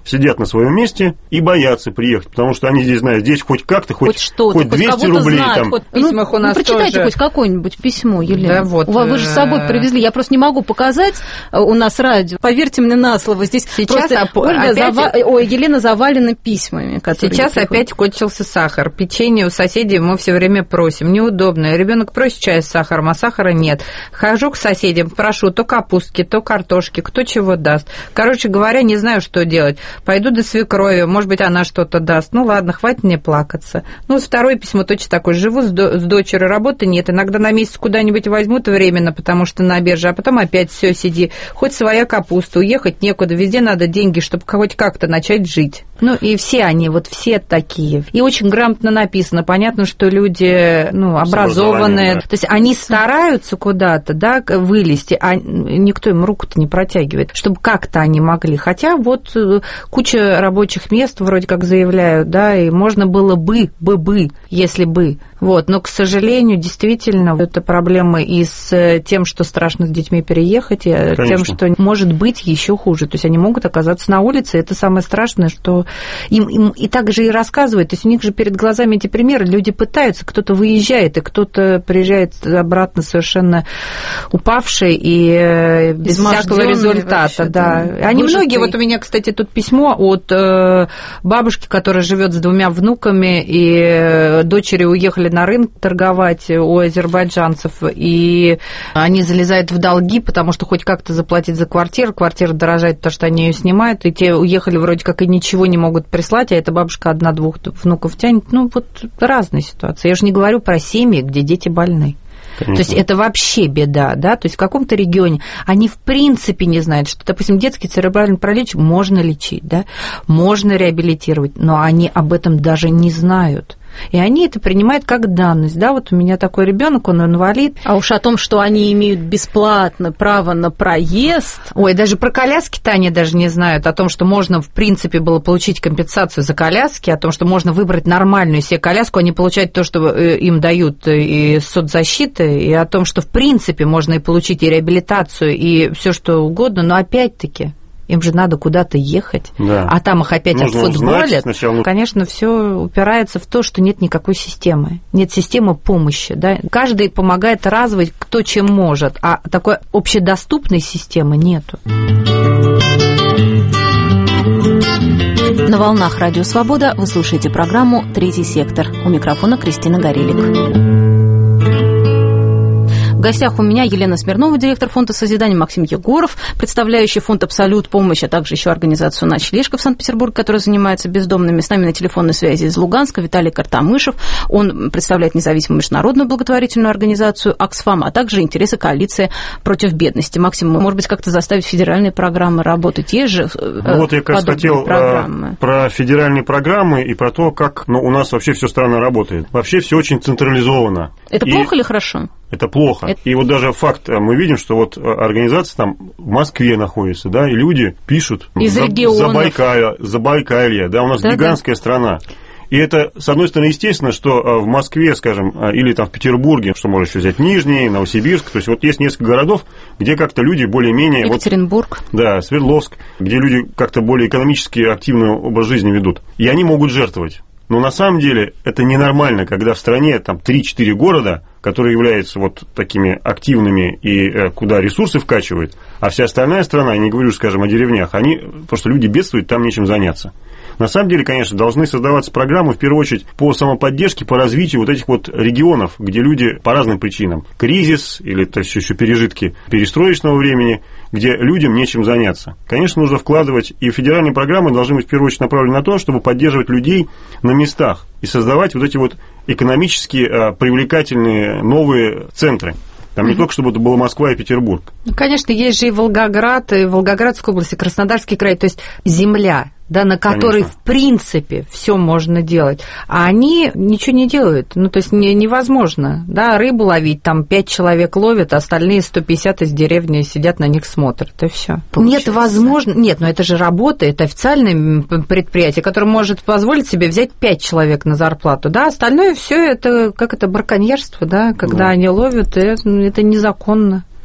S4: сидят на своем месте и боятся приехать, потому что они здесь знают, здесь хоть как-то, хоть, хоть,
S1: хоть
S4: двести рублей.
S1: Знают,
S4: там.
S1: Хоть в письмах ну, у нас ну, прочитайте тоже... хоть какое-нибудь письмо, Елена.
S2: Да, вот,
S1: вы же с собой привезли. Я просто не могу показать у нас радио. Поверьте мне на слово. Здесь
S2: сейчас
S1: просто
S2: оп-
S1: Ольга
S2: опять...
S1: зава... Ой, Елена завалена письмами.
S2: Сейчас опять кончился сахар. Печенье у соседей мы все время просим. Неудобно. Ребенок просит чай с сахаром, а сахара нет. Хожу к соседям, прошу то капустки, то картошки, кто чего даст. Короче говоря, не знаю, что делать. Пойду до свекрови, может быть, она что-то даст. Ну ладно, хватит мне плакаться. Ну, второе письмо точно такое. Живу с, до... с дочерью, работы нет. Иногда на месяц куда-нибудь возьмут временно, потому что на бирже, а потом опять все сиди. Хоть своя капуста, уехать некуда, везде надо деньги, чтобы хоть как-то начать жить. Ну, и все они, вот все такие. И очень грамотно написано. Понятно, что люди, ну, образованные. Да. То есть они стараются куда-то, да, вылезти, а никто им руку-то не протягивает, чтобы как-то они могли. Хотя вот куча рабочих мест вроде как заявляют, да, и можно было бы, бы, бы, если бы. Вот. Но, к сожалению, действительно, это проблема и с тем, что страшно с детьми переехать, и Конечно. Тем, что может быть еще хуже. То есть они могут оказаться на улице, это самое страшное, что им, им и так же и рассказывают. То есть у них же перед глазами эти примеры, люди пытаются, кто-то выезжает, и кто-то приезжает обратно совершенно упавший и без всякого результата. Вообще, да. Да. Они Выжатый. Многие, вот у меня, кстати, тут письмо от э, бабушки, которая живет с двумя внуками, и дочери уехали на рынок торговать у азербайджанцев, и они залезают в долги, потому что хоть как-то заплатить за квартиру, квартира дорожает, потому что они ее снимают, и те уехали вроде как и ничего не могут прислать, а эта бабушка одна-двух внуков тянет. Ну, вот разные ситуации. Я же не говорю про семьи, где дети больны. Конечно. То есть это вообще беда, да, то есть в каком-то регионе они в принципе не знают, что, допустим, детский церебральный паралич можно лечить, да, можно реабилитировать, но они об этом даже не знают. И они это принимают как данность. Да, вот у меня такой ребенок, он инвалид.
S1: А уж о том, что они имеют бесплатно право на проезд.
S2: Ой, даже про коляски-то они даже не знают. О том, что можно, в принципе, было получить компенсацию за коляски, о том, что можно выбрать нормальную себе коляску, а не получать то, что им дают и соцзащиты, и о том, что, в принципе, можно и получить и реабилитацию, и все что угодно, но опять-таки... Им же надо куда-то ехать, да. А там их опять Нужно отфутболят. Сначала... Конечно, все упирается в то, что нет никакой системы, нет системы помощи. Да? Каждый помогает развить кто чем может, а такой общедоступной системы нету.
S1: На волнах Радио Свобода вы слушаете программу «Третий сектор». У микрофона Кристина Горелик. В гостях у меня Елена Смирнова, директор фонда созидания, Максим Егоров, представляющий фонд «Абсолют помощь», а также еще организацию «Ночлежка» в Санкт-Петербурге, которая занимается бездомными. С нами на телефонной связи из Луганска Виталий Картамышев. Он представляет независимую международную благотворительную организацию «Оксфам», а также интересы коалиции против бедности. Максим, может быть, как-то заставить федеральные программы работать? Есть же
S4: ну, вот я как раз хотел программы. Про федеральные программы и про то, как ну, у нас вообще все странно работает. Вообще все очень централизовано.
S1: Это и... плохо или хорошо?
S4: Это плохо. Это... И вот даже факт, мы видим, что вот организация там в Москве находится, да, и люди пишут
S1: из
S4: за,
S1: регионов.
S4: Забайкалье, Забайкалье, да, у нас да, гигантская да. страна. И это, с одной стороны, естественно, что в Москве, скажем, или там в Петербурге, что можно еще взять Нижний, Новосибирск, то есть вот есть несколько городов, где как-то люди более-менее...
S1: Екатеринбург.
S4: Вот, да, Свердловск, где люди как-то более экономически активный образ жизни ведут. И они могут жертвовать. Но на самом деле это ненормально, когда в стране там три-четыре города, которые являются вот такими активными и э, куда ресурсы вкачивают, а вся остальная страна, я не говорю, скажем, о деревнях, они, просто люди бедствуют, там нечем заняться. На самом деле, конечно, должны создаваться программы, в первую очередь, по самоподдержке, по развитию вот этих вот регионов, где люди по разным причинам, кризис или то есть еще пережитки перестроечного времени, где людям нечем заняться. Конечно, нужно вкладывать, и федеральные программы должны быть в первую очередь направлены на то, чтобы поддерживать людей на местах и создавать вот эти вот экономически а, привлекательные новые центры. Там не mm-hmm. только, чтобы это была Москва и Петербург.
S2: Ну, конечно, есть же и Волгоград, и Волгоградская область, и Краснодарский край, то есть земля, да, на которой, конечно, в принципе, все можно делать. А они ничего не делают. Ну, то есть не, невозможно, да, рыбу ловить, там пять человек ловят, а остальные сто пятьдесят из деревни сидят на них смотрят, и все. Нет, возможно, нет, но это же работа, это официальное предприятие, которое может позволить себе взять пять человек на зарплату, да, остальное все это, как это, браконьерство, да, когда да. они ловят, это, это незаконно.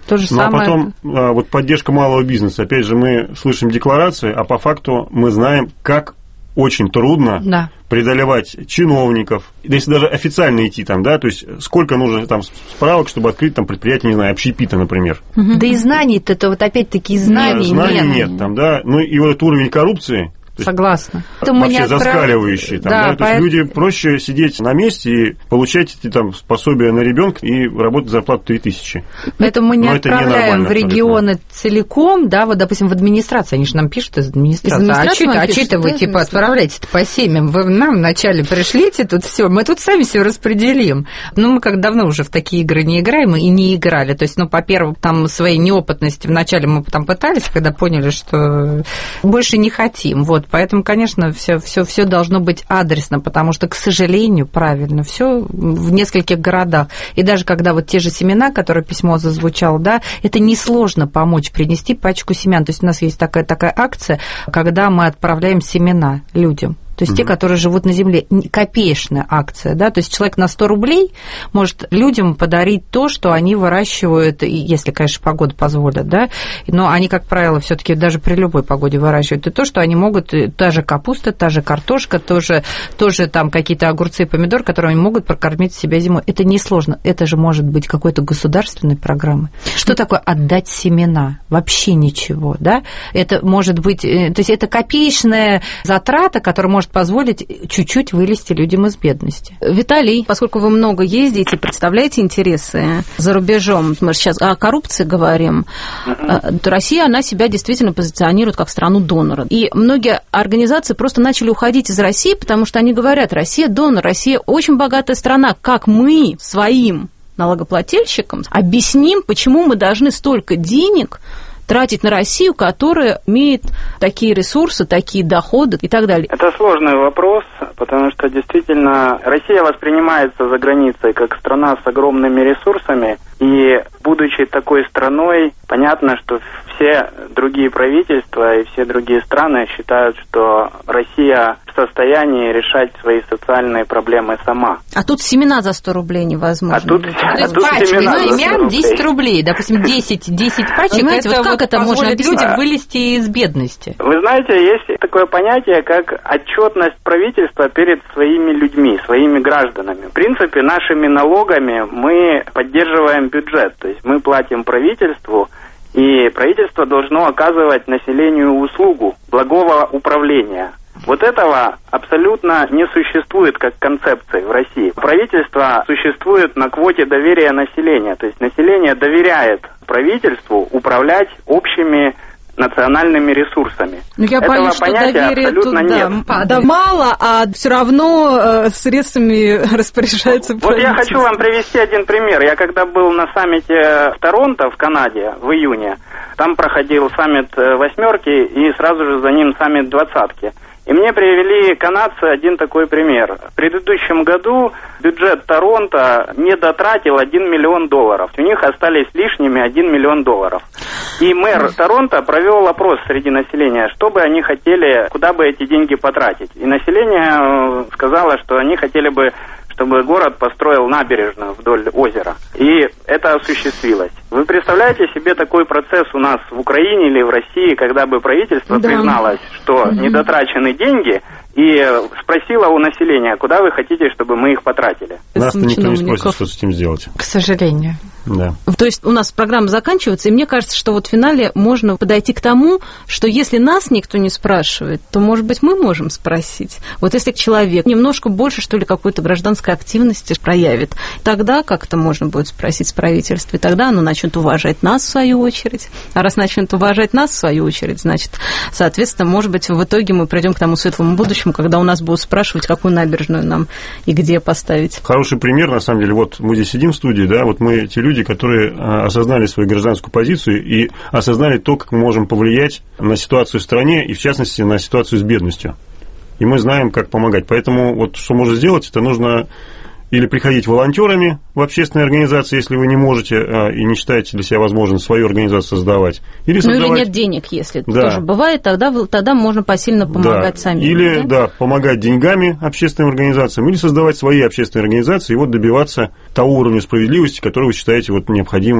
S2: То же
S4: ну,
S2: самое...
S4: а потом вот поддержка малого бизнеса. Опять же, мы слышим декларации, а по факту мы знаем, как очень трудно да. преодолевать чиновников, если даже официально идти там, да, то есть сколько нужно там справок, чтобы открыть там предприятие, не знаю, общепита, например.
S2: Угу. Да и знаний-то, это вот опять-таки знаний,
S4: знаний
S2: нет.
S4: нет там, да, ну и вот уровень коррупции.
S2: Согласна.
S4: Вообще отправ... заскаливающие. Там, да, да? То поэтому... есть люди проще сидеть на месте и получать эти там пособия на ребенка и работать зарплату три тысячи.
S2: Поэтому мы не отправляем в регионы абсолютно. Целиком, да, вот, допустим, в администрацию, они же нам пишут из администрации, из администрации а, а что-то вы, да, типа, отправляете-то по семьям, вы нам вначале пришлите тут все, мы тут сами все распределим. Ну, мы как давно уже в такие игры не играем и не играли, то есть, ну, по первым, там, своей неопытности вначале мы там пытались, когда поняли, что больше не хотим, вот. Поэтому, конечно, все, все, все должно быть адресно, потому что, к сожалению, правильно, все в нескольких городах. И даже когда вот те же семена, которые письмо зазвучало, да, это несложно помочь принести пачку семян. То есть у нас есть такая, такая акция, когда мы отправляем семена людям. То есть mm-hmm. те, которые живут на земле, копеечная акция, да, то есть человек на сто рублей может людям подарить то, что они выращивают, если, конечно, погода позволит, да, но они, как правило, все-таки даже при любой погоде выращивают, и то, что они могут, та же капуста, та же картошка, тоже, тоже там какие-то огурцы и помидоры, которые они могут прокормить себя зимой. Это несложно, это же может быть какой-то государственной программой. Что такое отдать семена? Вообще ничего, да, это может быть, то есть это копеечная затрата, которая может позволить чуть-чуть вылезти людям из бедности.
S1: Виталий, поскольку вы много ездите, представляете интересы за рубежом, мы сейчас о коррупции говорим, uh-huh. Россия, она себя действительно позиционирует как страну-донора. И многие организации просто начали уходить из России, потому что они говорят, Россия донор, Россия очень богатая страна, как мы своим налогоплательщикам объясним, почему мы должны столько денег тратить на Россию, которая имеет такие ресурсы, такие доходы и так далее?
S3: Это сложный вопрос, потому что действительно Россия воспринимается за границей как страна с огромными ресурсами, и будучи такой страной, понятно, что все другие правительства и все другие страны считают, что Россия в состоянии решать свои социальные проблемы сама.
S1: А тут семена за сто рублей невозможно.
S3: А тут, а тут
S2: пачка
S3: семена
S2: семян десять рублей, допустим, десять, десять пачек,
S1: знаете,
S2: это
S1: вот как
S2: вот
S1: это можно
S2: людям вылезти из бедности?
S3: Вы знаете, есть такое понятие, как отчетность правительства перед своими людьми, своими гражданами. В принципе, нашими налогами мы поддерживаем бюджет, то есть мы платим правительству, и правительство должно оказывать населению услугу благого управления. Вот этого абсолютно не существует как концепции в России. Правительство существует на квоте доверия населения, то есть население доверяет правительству управлять общими национальными ресурсами.
S1: Ну, я
S3: Этого
S1: боюсь, что доверия тут
S3: нет.
S1: Да, да, мало, а все равно э, средствами распоряжается
S3: Вот я хочу вам привести один пример. Я когда был на саммите в Торонто, в Канаде, в июне, там проходил саммит восьмерки и сразу же за ним саммит двадцатки. И мне привели канадцы один такой пример. В предыдущем году бюджет Торонто не дотратил один миллион долларов. У них остались лишними один миллион долларов. И мэр Торонто провел опрос среди населения, что бы они хотели, куда бы эти деньги потратить. И население сказало, что они хотели бы, чтобы город построил набережную вдоль озера. И это осуществилось. Вы представляете себе такой процесс у нас в Украине или в России, когда бы правительство да. призналось, что mm-hmm. недотрачены деньги, и спросила у населения, куда вы хотите, чтобы мы их потратили.
S4: Нас-то никто не спросит, что с этим сделать.
S2: К сожалению.
S4: Да.
S1: То есть у нас программа заканчивается, и мне кажется, что вот в финале можно подойти к тому, что если нас никто не спрашивает, то, может быть, мы можем спросить. Вот если человек немножко больше, что ли, какой-то гражданской активности проявит, тогда как-то можно будет спросить с правительства, и тогда оно начнет уважать нас в свою очередь. А раз начнет уважать нас в свою очередь, значит, соответственно, может быть, в итоге мы придем к тому светлому будущему, когда у нас будут спрашивать, какую набережную нам и где поставить.
S4: Хороший пример, на самом деле, вот мы здесь сидим в студии, да, вот мы те люди, которые осознали свою гражданскую позицию и осознали то, как мы можем повлиять на ситуацию в стране и, в частности, на ситуацию с бедностью. И мы знаем, как помогать. Поэтому вот что можно сделать, это нужно или приходить волонтерами в общественные организации, если вы не можете и не считаете для себя возможным свою организацию создавать. Или создавать...
S1: Ну или нет денег, если это
S4: да.
S1: тоже бывает, тогда, тогда можно посильно помогать
S4: да.
S1: самим.
S4: Или,
S1: да?
S4: да, помогать деньгами общественным организациям, или создавать свои общественные организации и вот добиваться того уровня справедливости, который вы считаете вот необходимым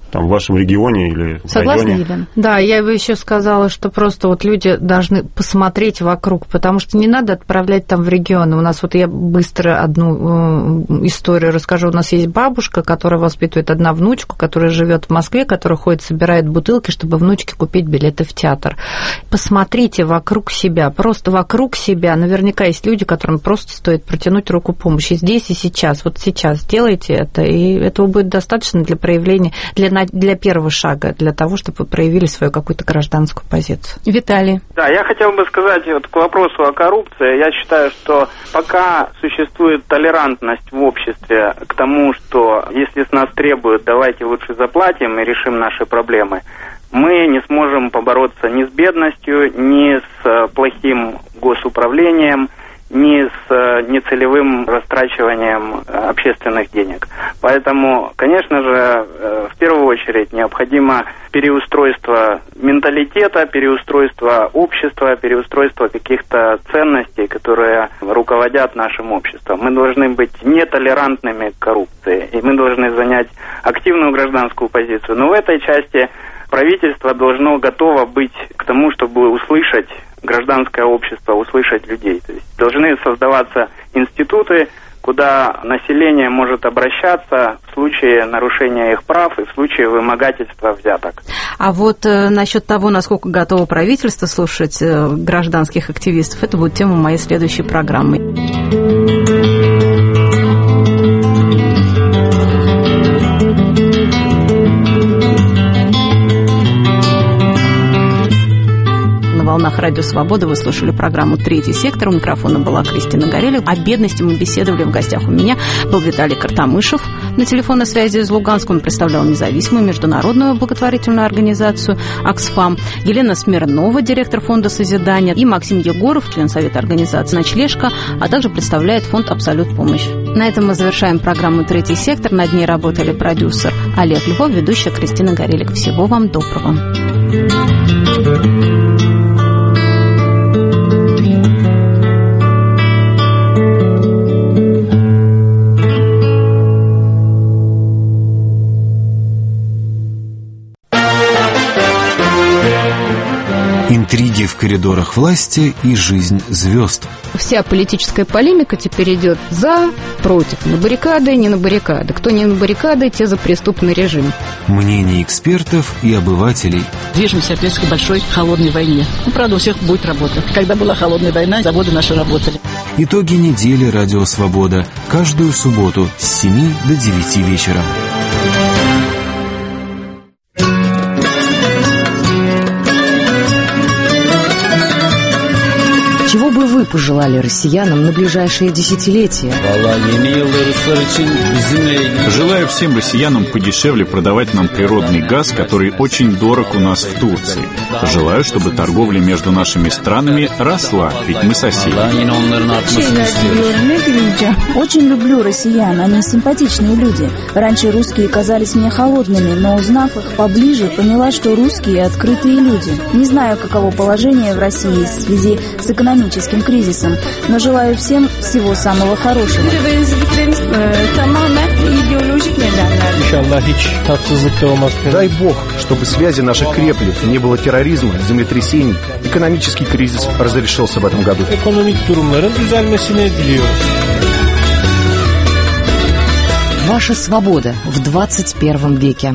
S4: там, в вашем регионе или
S1: Согласна,
S4: районе.
S1: Елена?
S2: Да, я бы еще сказала, что просто вот люди должны посмотреть вокруг, потому что не надо отправлять там в регионы. У нас вот я быстро одну э, историю расскажу. У нас есть бабушка, которая воспитывает одна внучку, которая живет в Москве, которая ходит, собирает бутылки, чтобы внучке купить билеты в театр. Посмотрите вокруг себя, просто вокруг себя. Наверняка есть люди, которым просто стоит протянуть руку помощи здесь и сейчас. Вот сейчас делайте это, и этого будет достаточно для проявления, для для первого шага, для того, чтобы вы проявили свою какую-то гражданскую позицию.
S1: Виталий.
S3: Да, я хотел бы сказать вот к вопросу о коррупции. Я считаю, что пока существует толерантность в обществе к тому, что если с нас требуют, давайте лучше заплатим и решим наши проблемы, мы не сможем побороться ни с бедностью, ни с плохим госуправлением, ни с нецелевым растрачиванием общественных денег. Поэтому, конечно же, в первую очередь необходимо переустройство менталитета, переустройство общества, переустройство каких-то ценностей, которые руководят нашим обществом. Мы должны быть нетолерантными к коррупции, и мы должны занять активную гражданскую позицию. Но в этой части правительство должно готово быть к тому, чтобы услышать гражданское общество, услышать людей. То есть должны создаваться институты, куда население может обращаться в случае нарушения их прав и в случае вымогательства взяток.
S1: А вот э, насчет того, насколько готово правительство слушать э, гражданских активистов, это будет тема моей следующей программы. На волнах Радио Свобода вы слушали программу «Третий сектор». У микрофона была Кристина Горелик. О бедности мы беседовали. В гостях у меня был Виталий Картамышев. На телефонной связи из Луганска он представлял независимую международную благотворительную организацию «Оксфам». Елена Смирнова, директор фонда «Созидание». И Максим Егоров, член совета организации «Ночлежка», а также представляет фонд «Абсолют помощь». На этом мы завершаем программу «Третий сектор». Над ней работали продюсер Олег Львов, ведущая Кристина Горелик. Всего вам доброго.
S6: Интриги в коридорах власти и жизнь звезд.
S1: Вся политическая полемика теперь идет за, против, на баррикады, не на баррикады. Кто не на баррикады, те за преступный режим.
S6: Мнения экспертов и обывателей.
S10: Движемся опять к большой холодной войне. Ну, правда, у всех будет работа. Когда была холодная война, заводы наши работали.
S6: Итоги недели «Радио Свобода». Каждую субботу с семи до девяти вечера.
S11: Чего бы вы пожелали россиянам на ближайшие десятилетия?
S12: Желаю всем россиянам подешевле продавать нам природный газ, который очень дорог у нас в Турции. Желаю, чтобы торговля между нашими странами росла, ведь мы соседи.
S13: Очень люблю россиян, они симпатичные люди. Раньше русские казались мне холодными, но узнав их поближе, поняла, что русские открытые люди. Не знаю, каково положение в России в связи с экономическим кризисом, но желаю всем всего самого хорошего.
S14: Дай Бог, чтобы связи наши крепли, не было терроризма, землетрясений, экономический кризис разрешился в этом году.
S11: Ваша свобода в двадцать первом веке.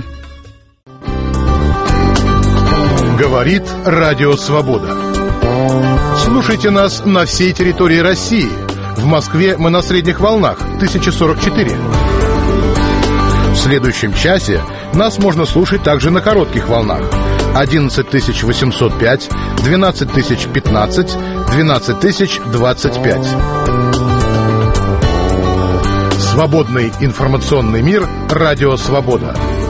S15: Говорит Радио Свобода. Слушайте нас на всей территории России. В Москве мы на средних волнах тысяча сорок четыре. В следующем часе нас можно слушать также на коротких волнах одиннадцать тысяч восемьсот пять, двенадцать тысяч пятнадцать, двенадцать тысяч двадцать пять. Свободный информационный мир. Радио Свобода.